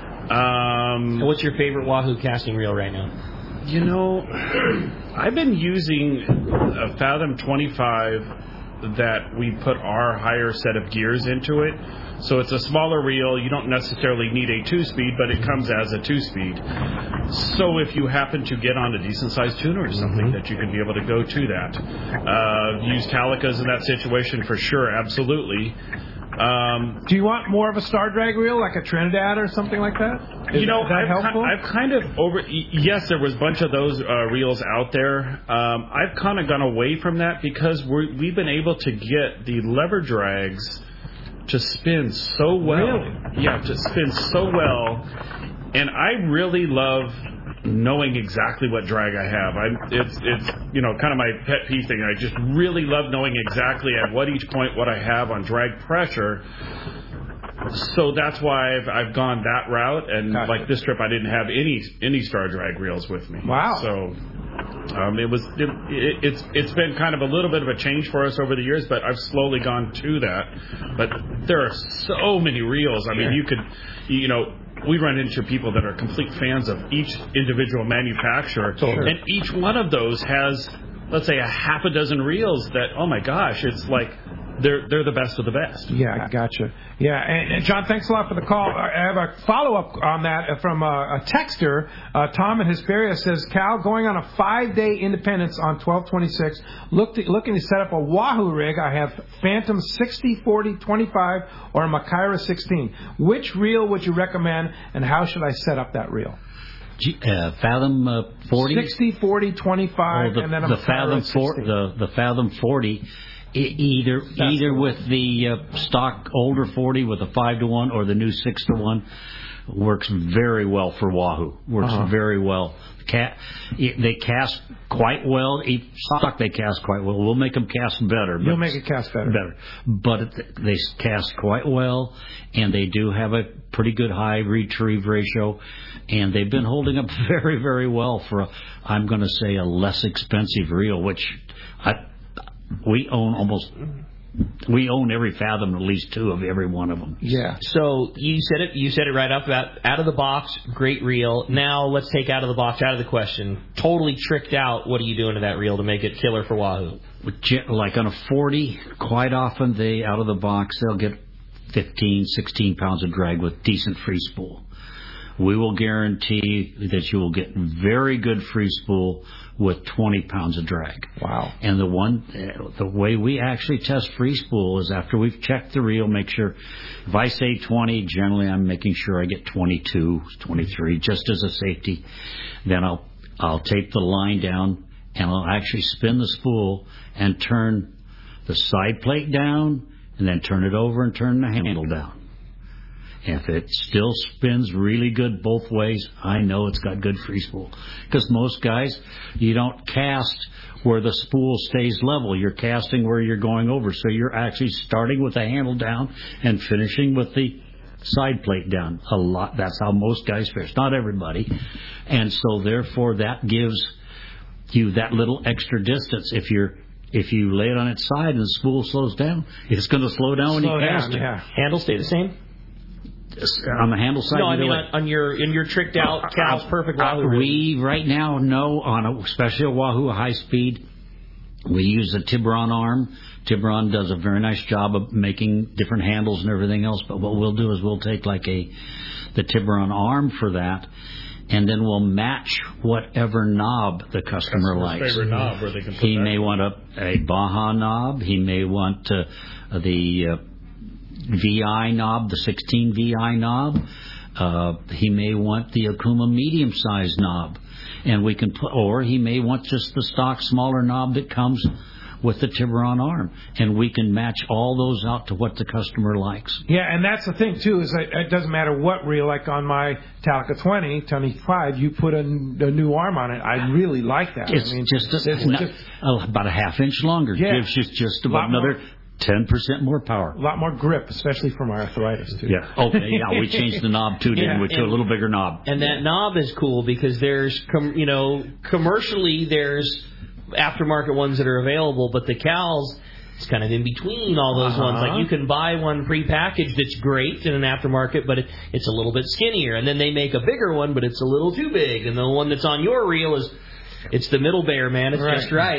S7: Um,
S5: and what's your favorite wahoo casting reel right now?
S7: You know, I've been using a Fathom twenty-five that we put our higher set of gears into it. So it's a smaller reel. You don't necessarily need a two-speed, but it comes as a two-speed. So if you happen to get on a decent-sized tuna or something, mm-hmm. that you can be able to go to that. Uh, use Talicas in that situation for sure, absolutely. Um,
S1: Do you want more of a star drag reel, like a Trinidad or something like that? Is
S7: you know,
S1: that
S7: I've,
S1: helpful?
S7: I've kind of over. Yes, there was a bunch of those uh, reels out there. Um, I've kind of gone away from that because we're, we've been able to get the lever drags to spin so well.
S1: Really?
S7: Yeah, to spin so well. And I really love knowing exactly what drag I have. I, it's, it's you know, kind of my pet peeve thing. I just really love knowing exactly at what each point what I have on drag pressure. So that's why I've, I've gone that route. And gotcha. Like this trip, I didn't have any any star drag reels with me.
S1: Wow.
S7: So Um, it was it, it, it's it's been kind of a little bit of a change for us over the years, but I've slowly gone to that. But there are so many reels. I mean, you could, you know, we run into people that are complete fans of each individual manufacturer,
S1: sure.
S7: and each one of those has, let's say, a half a dozen reels that, oh my gosh, it's like they're they're the best of the best.
S1: Yeah, gotcha. Yeah, and, and John, thanks a lot for the call. I have a follow-up on that from a, a texter. Uh, Tom in Hesperia says, Cal, going on a five-day independence on twelve twenty-six, look to, looking to set up a wahoo rig. I have Phantom sixty, forty, twenty-five, or a Makaira sixteen. Which reel would you recommend, and how should I set up that reel?
S6: G- uh, Fathom uh, forty?
S1: sixty, forty, twenty-five,
S6: oh, the,
S1: and then a
S6: the
S1: Makaira
S6: Fathom
S1: sixteen.
S6: For, the, the Fathom forty. Either That's either cool. with the uh, stock older forty with a five to one or the new six to one works very well for wahoo. Works uh-huh. very well. Cat, they cast quite well. Each stock they cast quite well. We'll make them cast better.
S1: You'll make it cast better.
S6: Better, but they cast quite well, and they do have a pretty good high retrieve ratio, and they've been holding up very very well for a, I'm going to say a less expensive reel, which I. We own almost, we own every Fathom, at least two of every one of them.
S1: Yeah.
S5: So you said it, you said it right off about out of the box, great reel. Now let's take out of the box, out of the question. Totally tricked out. What are you doing to that reel to make it killer for wahoo?
S6: Like on a forty, quite often they out of the box they'll get fifteen, sixteen pounds of drag with decent free spool. We will guarantee that you will get very good free spool with twenty pounds of drag.
S1: Wow.
S6: And the one, the way we actually test free spool is after we've checked the reel, make sure, if I say twenty, generally I'm making sure I get twenty-two, twenty-three, just as a safety. Then I'll, I'll tape the line down and I'll actually spin the spool and turn the side plate down and then turn it over and turn the handle down. If it still spins really good both ways, I know it's got good free spool. Because most guys, you don't cast where the spool stays level. You're casting where you're going over. So you're actually starting with the handle down and finishing with the side plate down. A lot. That's how most guys fish. Not everybody. And so therefore that gives you that little extra distance. If you're If you lay it on its side and the spool slows down, it's going to slow down when
S1: Slow
S6: you cast
S1: down,
S6: it.
S1: yeah.
S5: Handle stay the same?
S6: On the handle side?
S5: No, I
S6: either
S5: mean
S6: way.
S5: on, on your in your tricked out
S6: Uh,
S5: Cal's
S6: uh,
S5: perfect
S6: uh,
S5: Wahoo reel.
S6: We right now know on a, especially a Wahoo high speed, we use a Tiburon arm. Tiburon does a very nice job of making different handles and everything else. But what we'll do is we'll take like a the Tiburon arm for that, and then we'll match whatever knob the customer
S7: Customer's
S6: likes.
S7: favorite knob where they can put
S6: He
S7: that.
S6: may want a, a Baja knob. He may want uh, the uh, V I knob, the sixteen V I knob. Uh, he may want the Okuma medium-sized knob, and we can put, or he may want just the stock smaller knob that comes with the Tiburon arm, and we can match all those out to what the customer likes.
S1: Yeah, and that's the thing too, is that it doesn't matter what reel. Like on my Talica twenty, twenty-five, you put a, a new arm on it. I really like that.
S6: It's
S1: I mean,
S6: just, a,
S1: it's
S6: not-
S1: just
S6: uh, about a half inch longer.
S1: Yeah.
S6: Gives you just
S1: Lot
S6: about another
S1: more-
S6: ten percent more power.
S1: a lot more grip, especially for my arthritis too.
S6: Yeah. Okay. Yeah, we changed the knob too, didn't
S1: Yeah,
S6: we? To a
S5: and-
S6: little bigger knob.
S5: And that knob is cool because there's, com- you know, commercially there's aftermarket ones that are available, but the Cal's it's kind of in between all those
S1: Uh-huh.
S5: ones. Like you can buy one prepackaged that's great in an aftermarket, but it, it's a little bit skinnier. And then they make a bigger one, but it's a little too big. And the one that's on your reel is, it's the middle bear, man. It's
S1: Right.
S5: just right.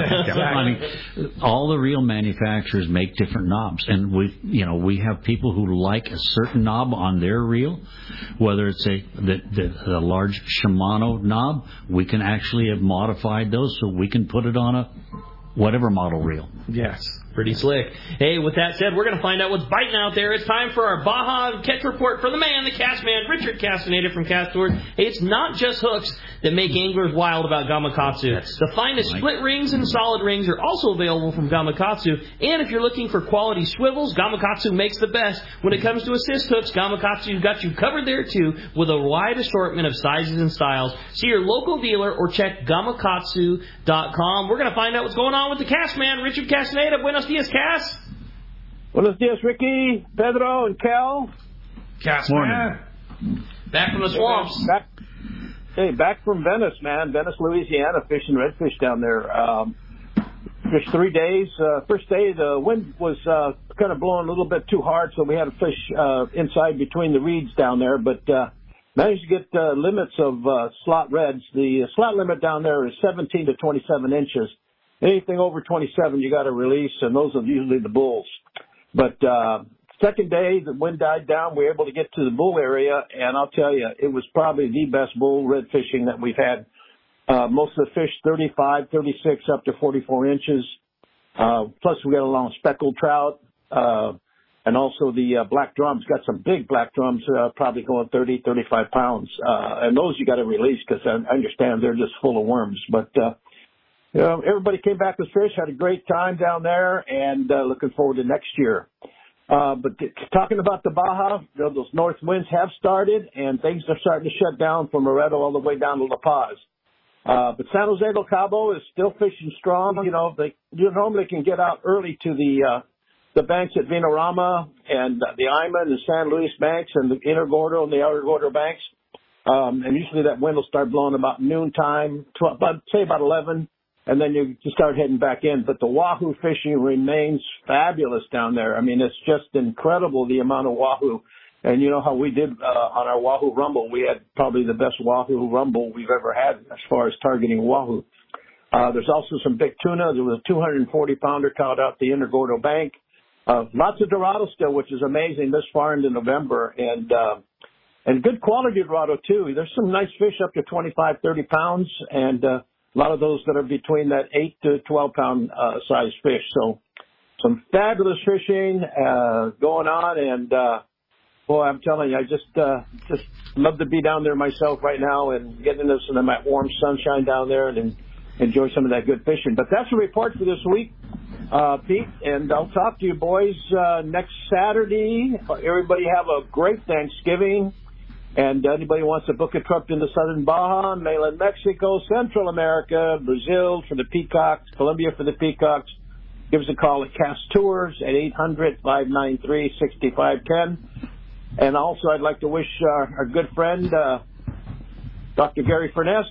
S6: I mean, all the reel manufacturers make different knobs, and we, you know, we have people who like a certain knob on their reel, whether it's a the, the, the large Shimano knob. We can actually have modified those so we can put it on a whatever model reel.
S1: Yes.
S5: Pretty slick. Hey, with that said, we're going to find out what's biting out there. It's time for our Baja Catch Report for the man, the cast man, Richard Castaneda from Cast Tours. Hey, it's not just hooks that make anglers wild about Gamakatsu. The finest split rings and solid rings are also available from Gamakatsu. And if you're looking for quality swivels, Gamakatsu makes the best. When it comes to assist hooks, Gamakatsu's got you covered there too with a wide assortment of sizes and styles. See your local dealer or check gamakatsu dot com. We're going to find out what's going on with the cast man, Richard Castaneda. Buenos dias, Cass.
S12: Buenos dias, Ricky, Pedro, and Cal.
S1: Cast
S6: Morning.
S1: man.
S5: Back from the swamps.
S12: Back, hey, back from Venice, man. Venice, Louisiana, fishing redfish down there. Um, fished three days. Uh, first day, the wind was uh, kind of blowing a little bit too hard, so we had to fish uh, inside between the reeds down there, but uh, managed to get uh, limits of uh, slot reds. The slot limit down there is seventeen to twenty-seven inches. Anything over twenty-seven, you got to release, and those are usually the bulls. But uh, second day, the wind died down. We were able to get to the bull area, and I'll tell you, it was probably the best bull red fishing that we've had. Uh, most of the fish, thirty-five, thirty-six, up to forty-four inches. Uh, plus, we got a long speckled trout, uh, and also the uh, black drums. Got some big black drums, uh, probably going thirty, thirty-five pounds. Uh, and those you got to release because I understand they're just full of worms. But uh, you know, everybody came back with fish, had a great time down there, and uh, looking forward to next year. Uh, but t- talking about the Baja, you know, those north winds have started, and things are starting to shut down from Loreto all the way down to La Paz. Uh, but San Jose del Cabo is still fishing strong. You know, they you normally can get out early to the uh, the banks at Vinarama and uh, the Iman and San Luis banks and the Inner Gordo and the Outer Gordo banks. Um, and usually that wind will start blowing about noontime, twelve, about, say about eleven. And then you just start heading back in. But the wahoo fishing remains fabulous down there. I mean, it's just incredible the amount of wahoo. And you know how we did uh, on our wahoo rumble. We had probably the best wahoo rumble we've ever had as far as targeting wahoo. Uh, there's also some big tuna. There was a two hundred forty pounder caught out the Inner Gordo Bank. Uh, lots of Dorado still, which is amazing this far into November. And uh, and good quality Dorado, too. There's some nice fish up to twenty-five, thirty pounds. And uh, a lot of those that are between that eight to twelve pound uh, size fish. So some fabulous fishing uh, going on. And, uh, boy, I'm telling you, I just uh, just love to be down there myself right now and get into some of that warm sunshine down there and, and enjoy some of that good fishing. But that's a report for this week, uh, Pete. And I'll talk to you boys uh, next Saturday. Everybody have a great Thanksgiving. And anybody wants to book a trip into southern Baja, mainland Mexico, Central America, Brazil for the peacocks, Colombia for the peacocks, give us a call at Cast Tours at eight hundred, five nine three, six five one zero. And also I'd like to wish our, our good friend, uh, Doctor Gary Furness,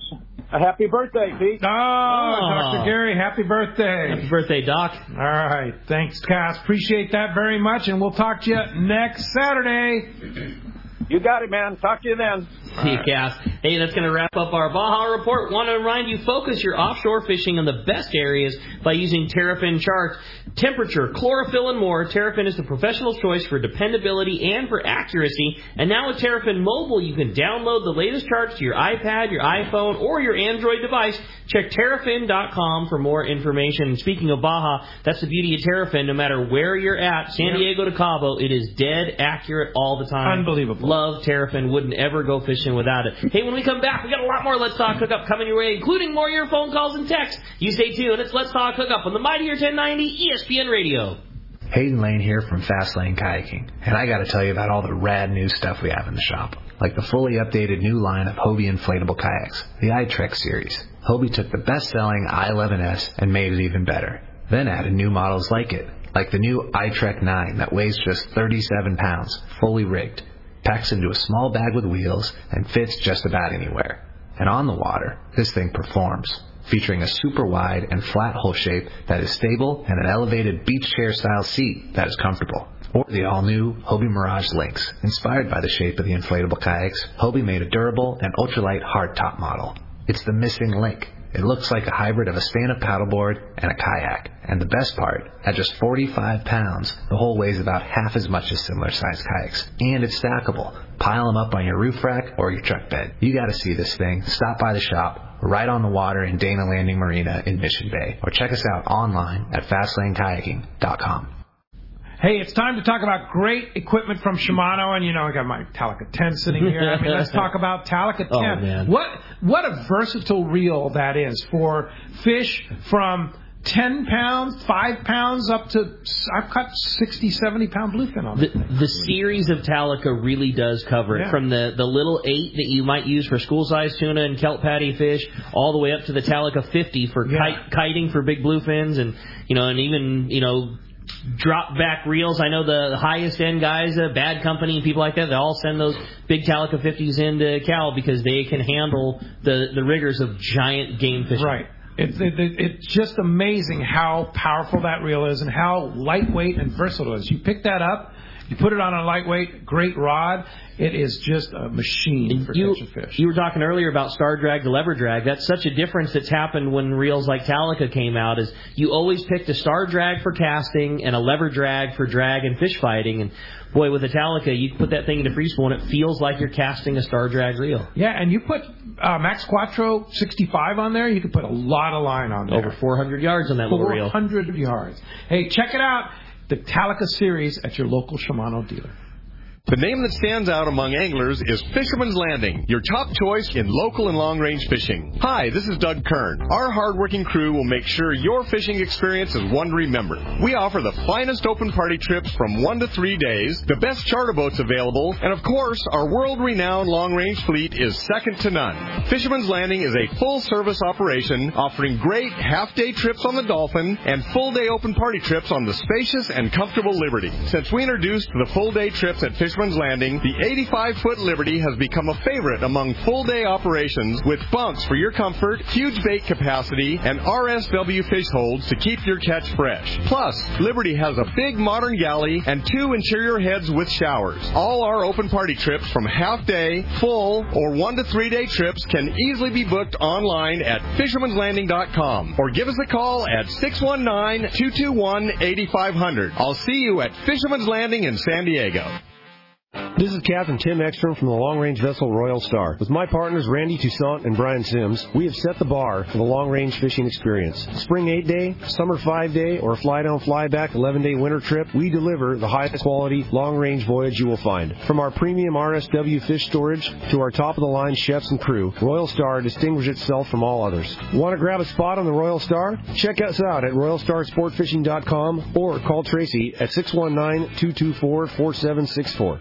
S12: A happy birthday, Pete.
S1: Oh,
S5: Oh.
S1: Doctor Gary, happy birthday.
S5: Happy birthday, Doc.
S1: All right. Thanks, Cass. Appreciate that very much, and we'll talk to you next Saturday.
S12: You got it, man. Talk to you then.
S5: See you, Cass. Hey, that's going to wrap up our Baja Report. Want to remind you, focus your offshore fishing in the best areas by using Terrafin charts. Temperature, chlorophyll, and more. Terrafin is the professional choice for dependability and for accuracy. And now with Terrafin Mobile, you can download the latest charts to your iPad, your iPhone, or your Android device. Check Terrafin dot com for more information. And speaking of Baja, that's the beauty of Terrafin. No matter where you're at, San Diego to Cabo, it is dead accurate all the time.
S1: Unbelievable.
S5: Love Terrafin. Wouldn't ever go fishing without it. Hey, when we come back, we got a lot more Let's Talk Hookup coming your way, including more of your phone calls and texts. You stay tuned. It's Let's Talk Hookup on the Mightier ten ninety E S P N Radio.
S13: Hayden Lane here from Fast Lane Kayaking, and I got to tell you about all the rad new stuff we have in the shop, like the fully updated new line of Hobie inflatable kayaks, the iTrek series. Hobie took the best-selling I eleven S and made it even better, then added new models like it, like the new iTrek nine that weighs just thirty-seven pounds, fully rigged, packs into a small bag with wheels, and fits just about anywhere. And on the water, this thing performs, featuring a super wide and flat hull shape that is stable and an elevated beach chair style seat that is comfortable. Or the all-new Hobie Mirage Lynx. Inspired by the shape of the inflatable kayaks, Hobie made a durable and ultralight hardtop model. It's the missing link. It looks like a hybrid of a stand-up paddleboard and a kayak. And the best part, at just forty-five pounds, the hull weighs about half as much as similar-sized kayaks. And it's stackable. Pile them up on your roof rack or your truck bed. You gotta see this thing. Stop by the shop, right on the water in Dana Landing Marina in Mission Bay. Or check us out online at fast lane kayaking dot com.
S1: Hey, it's time to talk about great equipment from Shimano, and you know I got my Talica ten sitting here. I mean, let's talk about Talica ten.
S5: Oh, man.
S1: What what a versatile reel that is for fish from ten pounds, five pounds up to, I've caught sixty, seventy pound bluefin on
S5: the,
S1: it.
S5: the series of Talica really does cover it,
S1: Yeah.
S5: from the, the little eight that you might use for school-sized tuna and kelp patty fish, all the way up to the Talica fifty for
S1: Yeah.
S5: kite, kiting for big bluefins, and you know, and even you know. Drop back reels. I know the highest end guys, uh, Bad Company and people like that, they all send those big Talica fifties into Cal because they can handle the, the rigors of giant game fishing.
S1: Right. It's, it, it, it's just amazing how powerful that reel is and how lightweight and versatile it is. You pick that up, you put it on a lightweight, great rod. It is just a machine for
S5: you,
S1: catching fish.
S5: You were talking earlier about star drag to lever drag. That's such a difference that's happened when reels like Talica came out. Is you always picked a star drag for casting and a lever drag for drag and fish fighting. And boy, with a Talica, you put that thing into free spool and it feels like you're casting a star drag reel.
S1: Yeah, and you put uh, Max Quattro sixty-five on there, you can put a lot of line on there.
S5: Over four hundred yards on that little reel.
S1: four hundred yards. Hey, check it out. The Talica series at your local Shimano dealer.
S14: The name that stands out among anglers is Fisherman's Landing, your top choice in local and long-range fishing. Hi, this is Doug Kern. Our hard-working crew will make sure your fishing experience is one to remember. We offer the finest open party trips from one to three days, the best charter boats available, and of course, our world-renowned long-range fleet is second to none. Fisherman's Landing is a full-service operation offering great half-day trips on the Dolphin and full-day open party trips on the spacious and comfortable Liberty. Since we introduced the full-day trips at Fisherman's Fisherman's Landing, the eighty-five foot Liberty has become a favorite among full-day operations with bunks for your comfort, huge bait capacity, and R S W fish holds to keep your catch fresh. Plus, Liberty has a big modern galley and two interior heads with showers. All our open party trips from half-day, full, or one to three-day trips can easily be booked online at fishermans landing dot com or give us a call at six one nine, two two one, eight five zero zero. I'll see you at Fisherman's Landing in San Diego.
S15: This is Captain Tim Ekstrom from the long-range vessel Royal Star. With my partners Randy Toussaint and Brian Sims, we have set the bar for the long-range fishing experience. Spring eight-day, summer five-day, or a fly-down, fly-back eleven-day winter trip, we deliver the highest quality long-range voyage you will find. From our premium R S W fish storage to our top-of-the-line chefs and crew, Royal Star distinguishes itself from all others. Want to grab a spot on the Royal Star? Check us out at royal star sport fishing dot com or call Tracy at six one nine, two two four, four seven six four.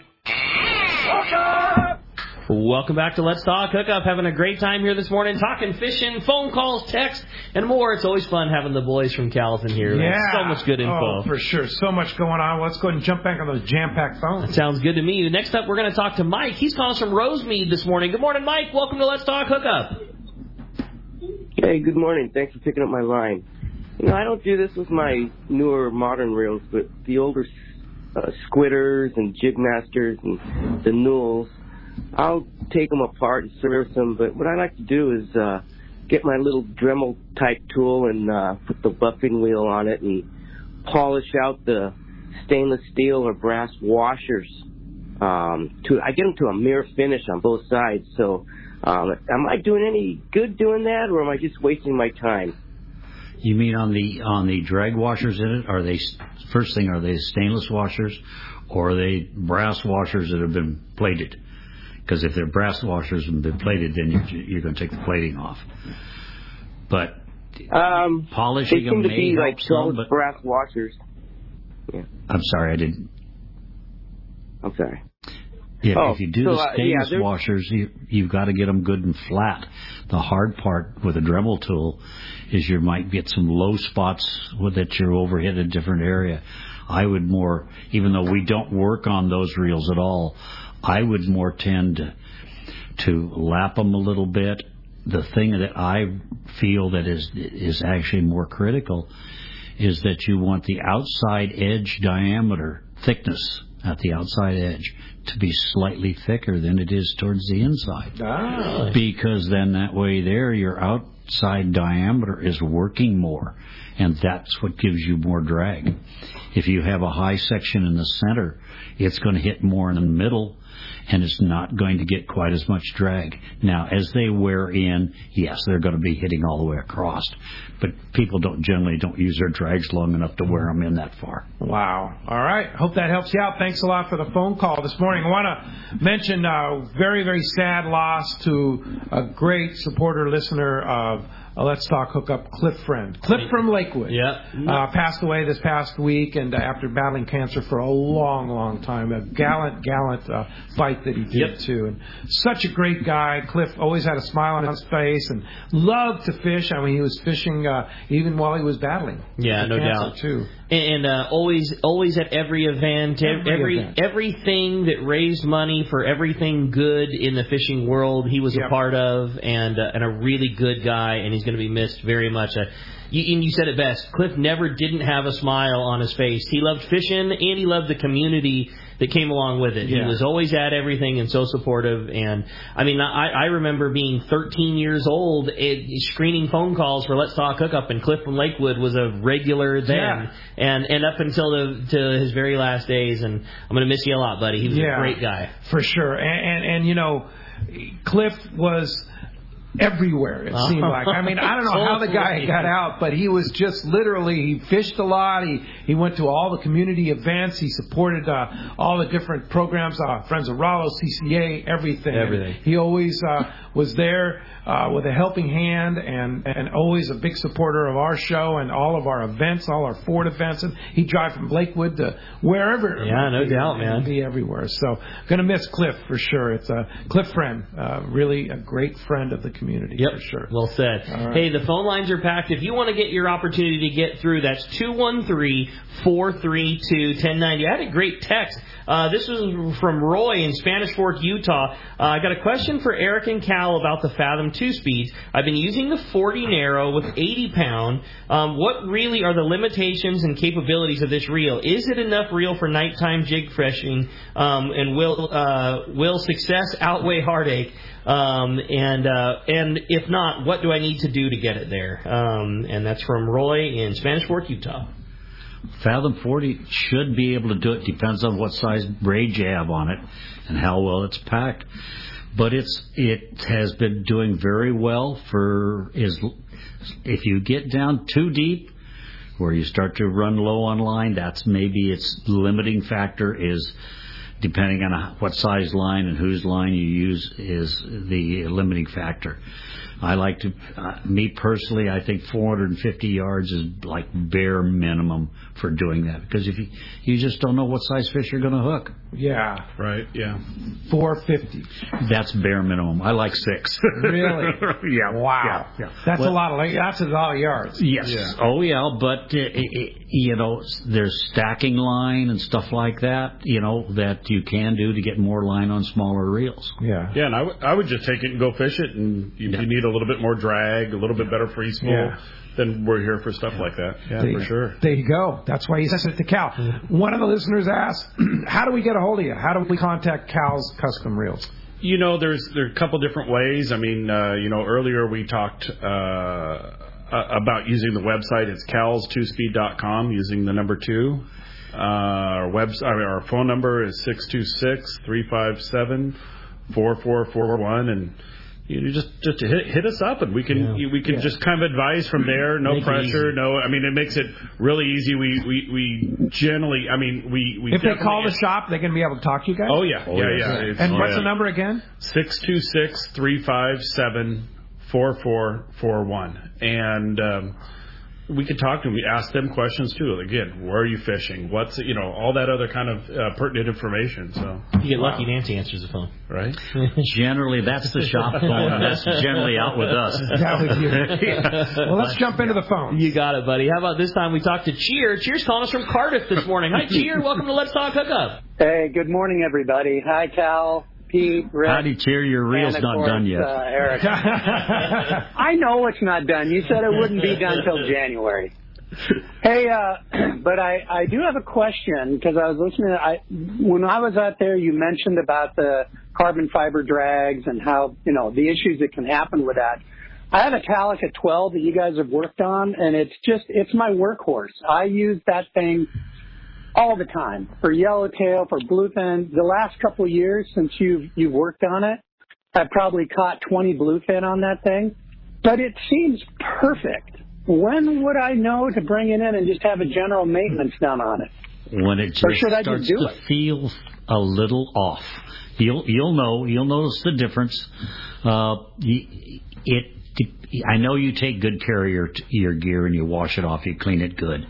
S5: Welcome back to Let's Talk Hookup. Having a great time here this morning, talking fishing, phone calls, text, and more. It's always fun having the boys from Cal's in here.
S1: Yeah.
S5: There's so much good info.
S1: Oh, for sure. So much going on. Let's go ahead and jump back on those jam-packed phones.
S5: That sounds good to me. Next up, we're going to talk to Mike. He's calling us from Rosemead this morning. Good morning, Mike. Welcome to Let's Talk Hookup.
S16: Hey, good morning. Thanks for picking up my line. You know, I don't do this with my newer modern reels, but the older uh, squitters and jigmasters and the newels, I'll take them apart and service them. But what I like to do is uh, get my little Dremel type tool and uh, put the buffing wheel on it and polish out the stainless steel or brass washers. Um, to I get them to a mirror finish on both sides. So, um, am I doing any good doing that, or am I just wasting my time?
S6: You mean on the on the drag washers in it? Are they first thing? Are they stainless washers, or are they brass washers that have been plated? Because if they're brass washers and been plated, then you're, you're going to take the plating off. But
S16: um,
S6: polishing
S16: they seem
S6: them
S16: to
S6: may
S16: be
S6: help
S16: like
S6: some. But
S16: brass washers. Yeah.
S6: I'm sorry, I didn't.
S16: I'm sorry.
S6: Yeah,
S16: oh,
S6: if you do
S16: so,
S6: the stainless
S16: uh, yeah,
S6: washers, you, you've got to get them good and flat. The hard part with a Dremel tool is you might get some low spots with that you're overhit a different area. I would more, even though we don't work on those reels at all, I would more tend to, to lap them a little bit. The thing that I feel that is is actually more critical is that you want the outside edge diameter, thickness at the outside edge, to be slightly thicker than it is towards the inside.
S1: Ah.
S6: Because then that way there, your outside diameter is working more, and that's what gives you more drag. If you have a high section in the center, it's going to hit more in the middle, and it's not going to get quite as much drag. Now, as they wear in, yes, they're going to be hitting all the way across, but people don't generally don't use their drags long enough to wear them in that far.
S1: Wow. All right. Hope that helps you out. Thanks a lot for the phone call this morning. I want to mention a very, very sad loss to a great supporter listener of Uh, Let's Talk Hookup, Cliff Friend. Cliff from Lakewood.
S5: Yeah.
S1: Uh, passed away this past week, and uh, after battling cancer for a long, long time. A gallant, gallant uh, fight that he did, yep. too. And such a great guy. Cliff always had a smile on his face and loved to fish. I mean, he was fishing uh, even while he was battling.
S5: Yeah, no doubt.
S1: Too.
S5: And uh, always, always at every event, every every,
S1: event.
S5: everything that raised money for everything good in the fishing world, he was yep. a part of, and uh, and a really good guy, and he's going to be missed very much. Uh, you, and you said it best. Cliff never didn't have a smile on his face. He loved fishing, and he loved the community that came along with it.
S1: Yeah.
S5: He was always at everything and so supportive. And I mean, I, I remember being thirteen years old, it, screening phone calls for Let's Talk Hookup, and Cliff from Lakewood was a regular then,
S1: yeah.
S5: and and up until the, to his very last days. And I'm going to miss you a lot, buddy. He was
S1: yeah,
S5: a great guy,
S1: for sure. And, and and you know, Cliff was everywhere, it seemed like. I mean, I don't know how the guy got out, but he was just literally, he fished a lot. He he went to all the community events. He supported uh, all the different programs, uh, Friends of Rollo, C C A, everything.
S5: Everything.
S1: And he always uh, was there uh, with a helping hand, and, and always a big supporter of our show and all of our events, all our Ford events. And he'd drive from Lakewood to wherever.
S5: Yeah, no
S1: be,
S5: doubt, man.
S1: Be everywhere. So, going to miss Cliff for sure. It's a Cliff friend, uh, really a great friend of the community.
S5: Yep,
S1: for sure.
S5: Well said.
S1: Right.
S5: Hey, the phone lines are packed. If you want to get your opportunity to get through, that's two one three, four three two, one oh nine oh. I had a great text. Uh, this was from Roy in Spanish Fork, Utah. Uh, I got a question for Eric and Cal about the Fathom two speeds. I've been using the forty Narrow with eighty pound. Um, what really are the limitations and capabilities of this reel? Is it enough reel for nighttime jig fishing? Um, and will uh, will success outweigh heartache? Um, and uh, and if not, what do I need to do to get it there? Um, and that's from Roy in Spanish Fork, Utah.
S6: Fathom forty should be able to do it. Depends on what size braid you have on it and how well it's packed. But it's it has been doing very well for is if you get down too deep, where you start to run low on line. That's maybe its limiting factor is. Depending on what size line and whose line you use is the limiting factor. I like to, uh, me personally, I think four hundred fifty yards is like bare minimum for doing that. Because if you, you just don't know what size fish you're going to hook.
S1: Yeah.
S7: Right, yeah.
S1: four fifty.
S6: That's bare minimum. I like six.
S1: Really?
S6: Yeah.
S1: Wow.
S6: Yeah, yeah.
S1: That's
S6: well,
S1: a lot of, that's a lot of yards.
S6: Yes.
S1: Yeah.
S6: Oh, yeah. But, uh, it, it, you know, there's stacking line and stuff like that, you know, that you can do to get more line on smaller reels.
S1: Yeah.
S7: Yeah, and I, w- I would just take it and go fish it, and if yeah. you need a a little bit more drag, a little bit better free spool,
S1: Yeah.
S7: then we're here for stuff like that. Yeah,
S1: there,
S7: for sure.
S1: There you go. That's why he says it to Cal. One of the listeners asked, how do we get a hold of you? How do we contact Cal's Custom Reels?
S7: You know, there's there are a couple different ways. I mean, uh, you know, earlier we talked uh, about using the website. It's cals two speed dot com, using the number two. Uh, our website, our phone number is six two six, three five seven, four four four one, and you just just hit hit us up, and we can yeah. we can yeah. just kind of advise from there. No Make pressure, no. I mean, it makes it really easy. We we, we generally, I mean, we we
S1: if they call the shop, they're going to be able to talk to you guys.
S7: Oh yeah, oh, yeah, yeah.
S1: yeah. And
S7: oh,
S1: what's
S7: yeah.
S1: the number again?
S7: Six two six three five seven four four four one, and um, we could talk to them. We ask them questions too. Again, where are you fishing? What's, you know, all that other kind of uh, pertinent information. So
S5: you get lucky, wow. Nancy answers the phone,
S7: right?
S6: Generally, that's the shop phone. That's generally out with us.
S1: That with you. Yeah. Well, let's jump into the phone.
S5: You got it, buddy. How about this time we talked to Cheer? Cheer's calling us from Cardiff this morning. Hi, Cheer. Welcome to Let's Talk Hookup.
S17: Hey, good morning, everybody. Hi, Cal. Pete, Rick,
S6: howdy, Cheer, your reel's not
S17: course,
S6: done yet.
S17: Uh, Eric. I know it's not done. You said it wouldn't be done till January. Hey, uh, but I, I do have a question, because I was listening to, I, when I was out there, you mentioned about the carbon fiber drags and how, you know, the issues that can happen with that. I have a Talica twelve that you guys have worked on, and it's just, it's my workhorse. I use that thing all the time for yellowtail, for bluefin. The last couple of years since you've, you've worked on it, I've probably caught twenty bluefin on that thing. But it seems perfect. When would I know to bring it in and just have a general maintenance done on it?
S6: When it just
S17: or should I
S6: starts
S17: just do
S6: to
S17: it?
S6: feel a little off. You'll you'll know. You'll notice the difference. Uh, it. I know you take good care of your, your gear and you wash it off, you clean it good.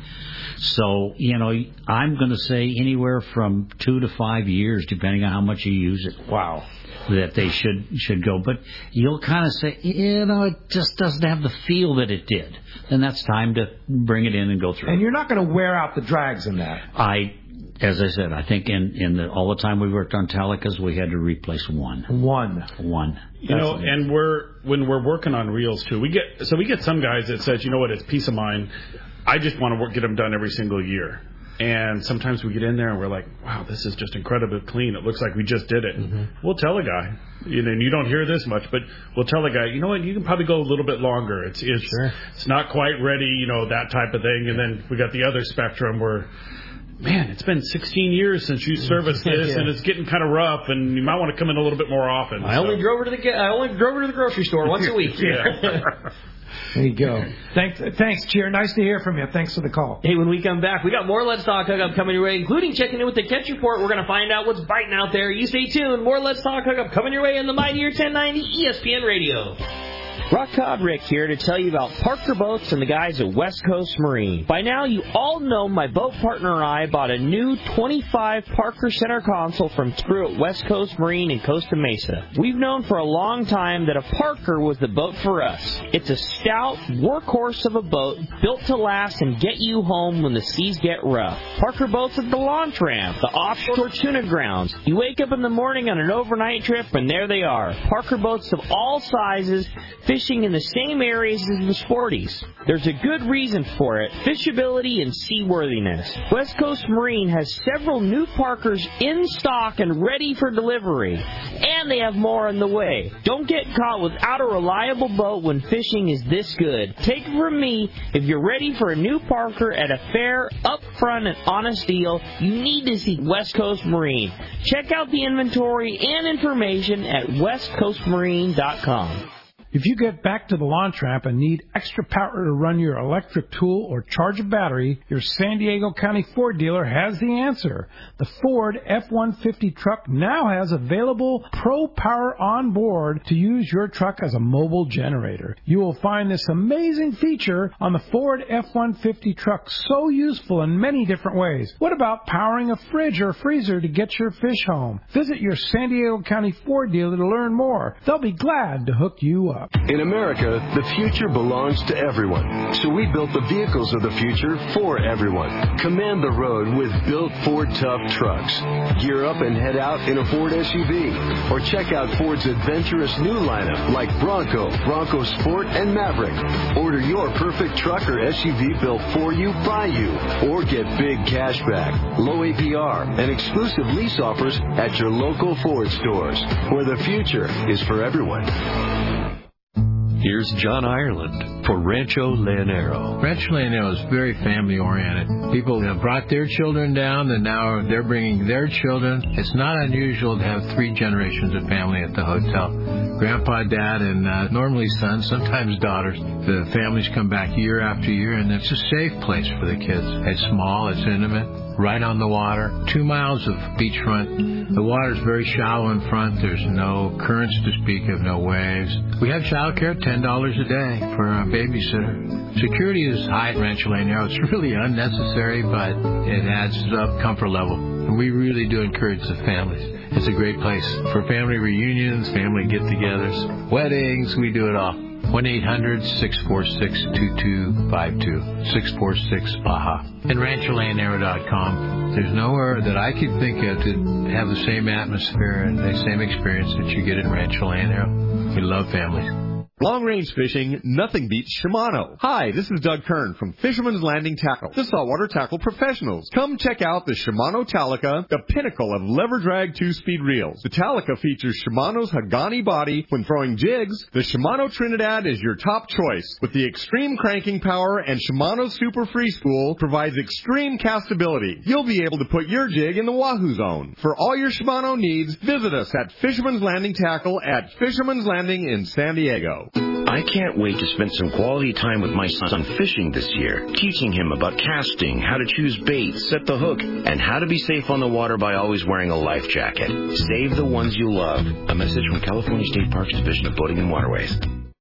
S6: So, you know, I'm going to say anywhere from two to five years, depending on how much you use it.
S1: Wow.
S6: That they should should go. But you'll kind of say, you know, it just doesn't have the feel that it did. And that's time to bring it in and go through.
S1: And you're not going to wear out the drags in that.
S6: I... As I said, I think in, in the, all the time we worked on Talicas, we had to replace one.
S1: One.
S6: One.
S7: You know, and we're when we're working on reels too, we get so we get some guys that says, you know what, it's peace of mind. I just want to work, get them done every single year. And sometimes we get in there and we're like, wow, this is just incredibly clean. It looks like we just did it. Mm-hmm. We'll tell a guy, you know, and you don't hear this much, but we'll tell a guy, you know what, you can probably go a little bit longer. It's it's
S5: sure.
S7: it's not quite ready, you know, that type of thing. And then we got the other spectrum where, man, it's been sixteen years since you serviced this, yeah. and it's getting kind of rough, and you might want to come in a little bit more often.
S5: I so. only drove her to the I only drove her to the grocery store once a week.
S7: Yeah.
S1: There you go. Thanks, thanks, Cheer. Nice to hear from you. Thanks for the call.
S5: Hey, when we come back, we got more Let's Talk Hookup coming your way, including checking in with the catch report. We're going to find out what's biting out there. You stay tuned. More Let's Talk Hookup coming your way on the Mightier ten ninety E S P N Radio. Rock Cod Rick here to tell you about Parker Boats and the guys at West Coast Marine. By now, you all know my boat partner and I bought a new twenty-five Parker center console from crew at West Coast Marine in Costa Mesa. We've known for a long time that a Parker was the boat for us. It's a stout workhorse of a boat built to last and get you home when the seas get rough. Parker Boats at the launch ramp, the offshore tuna grounds. You wake up in the morning on an overnight trip and there they are. Parker Boats of all sizes, fishing in the same areas as the Sporties. There's a good reason for it, fishability and seaworthiness. West Coast Marine has several new Parkers in stock and ready for delivery. And they have more on the way. Don't get caught without a reliable boat when fishing is this good. Take it from me, if you're ready for a new Parker at a fair, upfront, and honest deal, you need to see West Coast Marine. Check out the inventory and information at west coast marine dot com.
S1: If you get back to the launch ramp and need extra power to run your electric tool or charge a battery, your San Diego County Ford dealer has the answer. The Ford F one fifty truck now has available Pro Power on board to use your truck as a mobile generator. You will find this amazing feature on the Ford F one fifty truck so useful in many different ways. What about powering a fridge or freezer to get your fish home? Visit your San Diego County Ford dealer to learn more. They'll be glad to hook you up. up.
S2: In America, the future belongs to everyone. So we built the vehicles of the future for everyone. Command the road with Built Ford Tough trucks. Gear up and head out in a Ford S U V. Or check out Ford's adventurous new lineup like Bronco, Bronco Sport, and Maverick. Order your perfect truck or S U V built for you, by you. Or get big cash back, low A P R, and exclusive lease offers at your local Ford stores, where the future is for everyone.
S18: Here's John Ireland for Rancho Leonero.
S19: Rancho Leonero is very family-oriented. People have brought their children down, and now they're bringing their children. It's not unusual to have three generations of family at the hotel. Grandpa, Dad, and uh, normally sons, sometimes daughters. The families come back year after year, and it's a safe place for the kids. It's small, it's intimate, right on the water, two miles of beachfront. The water's very shallow in front. There's no currents to speak of, no waves. We have child care, ten dollars a day for a babysitter. Security is high at Rancho Leonero. It's really unnecessary, but it adds up comfort level. And we really do encourage the families. It's a great place for family reunions, family get-togethers, weddings. We do it all. one eight hundred six four six two two five two, six four six Baja. And Rancho Leonero dot com. There's nowhere that I could think of to have the same atmosphere and the same experience that you get in Rancho Leonero. We love families.
S14: Long-range fishing, nothing beats Shimano. Hi, this is Doug Kern from Fisherman's Landing Tackle, the saltwater tackle professionals. Come check out the Shimano Talica, the pinnacle of lever-drag two-speed reels. The Talica features Shimano's Hagani body when throwing jigs. The Shimano Trinidad is your top choice. With the extreme cranking power and Shimano's Super Free Spool provides extreme castability. You'll be able to put your jig in the Wahoo Zone. For all your Shimano needs, visit us at Fisherman's Landing Tackle at Fisherman's Landing in San Diego.
S20: I can't wait to spend some quality time with my son fishing this year, teaching him about casting, how to choose bait, set the hook, and how to be safe on the water by always wearing a life jacket. Save the ones you love. A message from California State Parks Division of Boating and Waterways.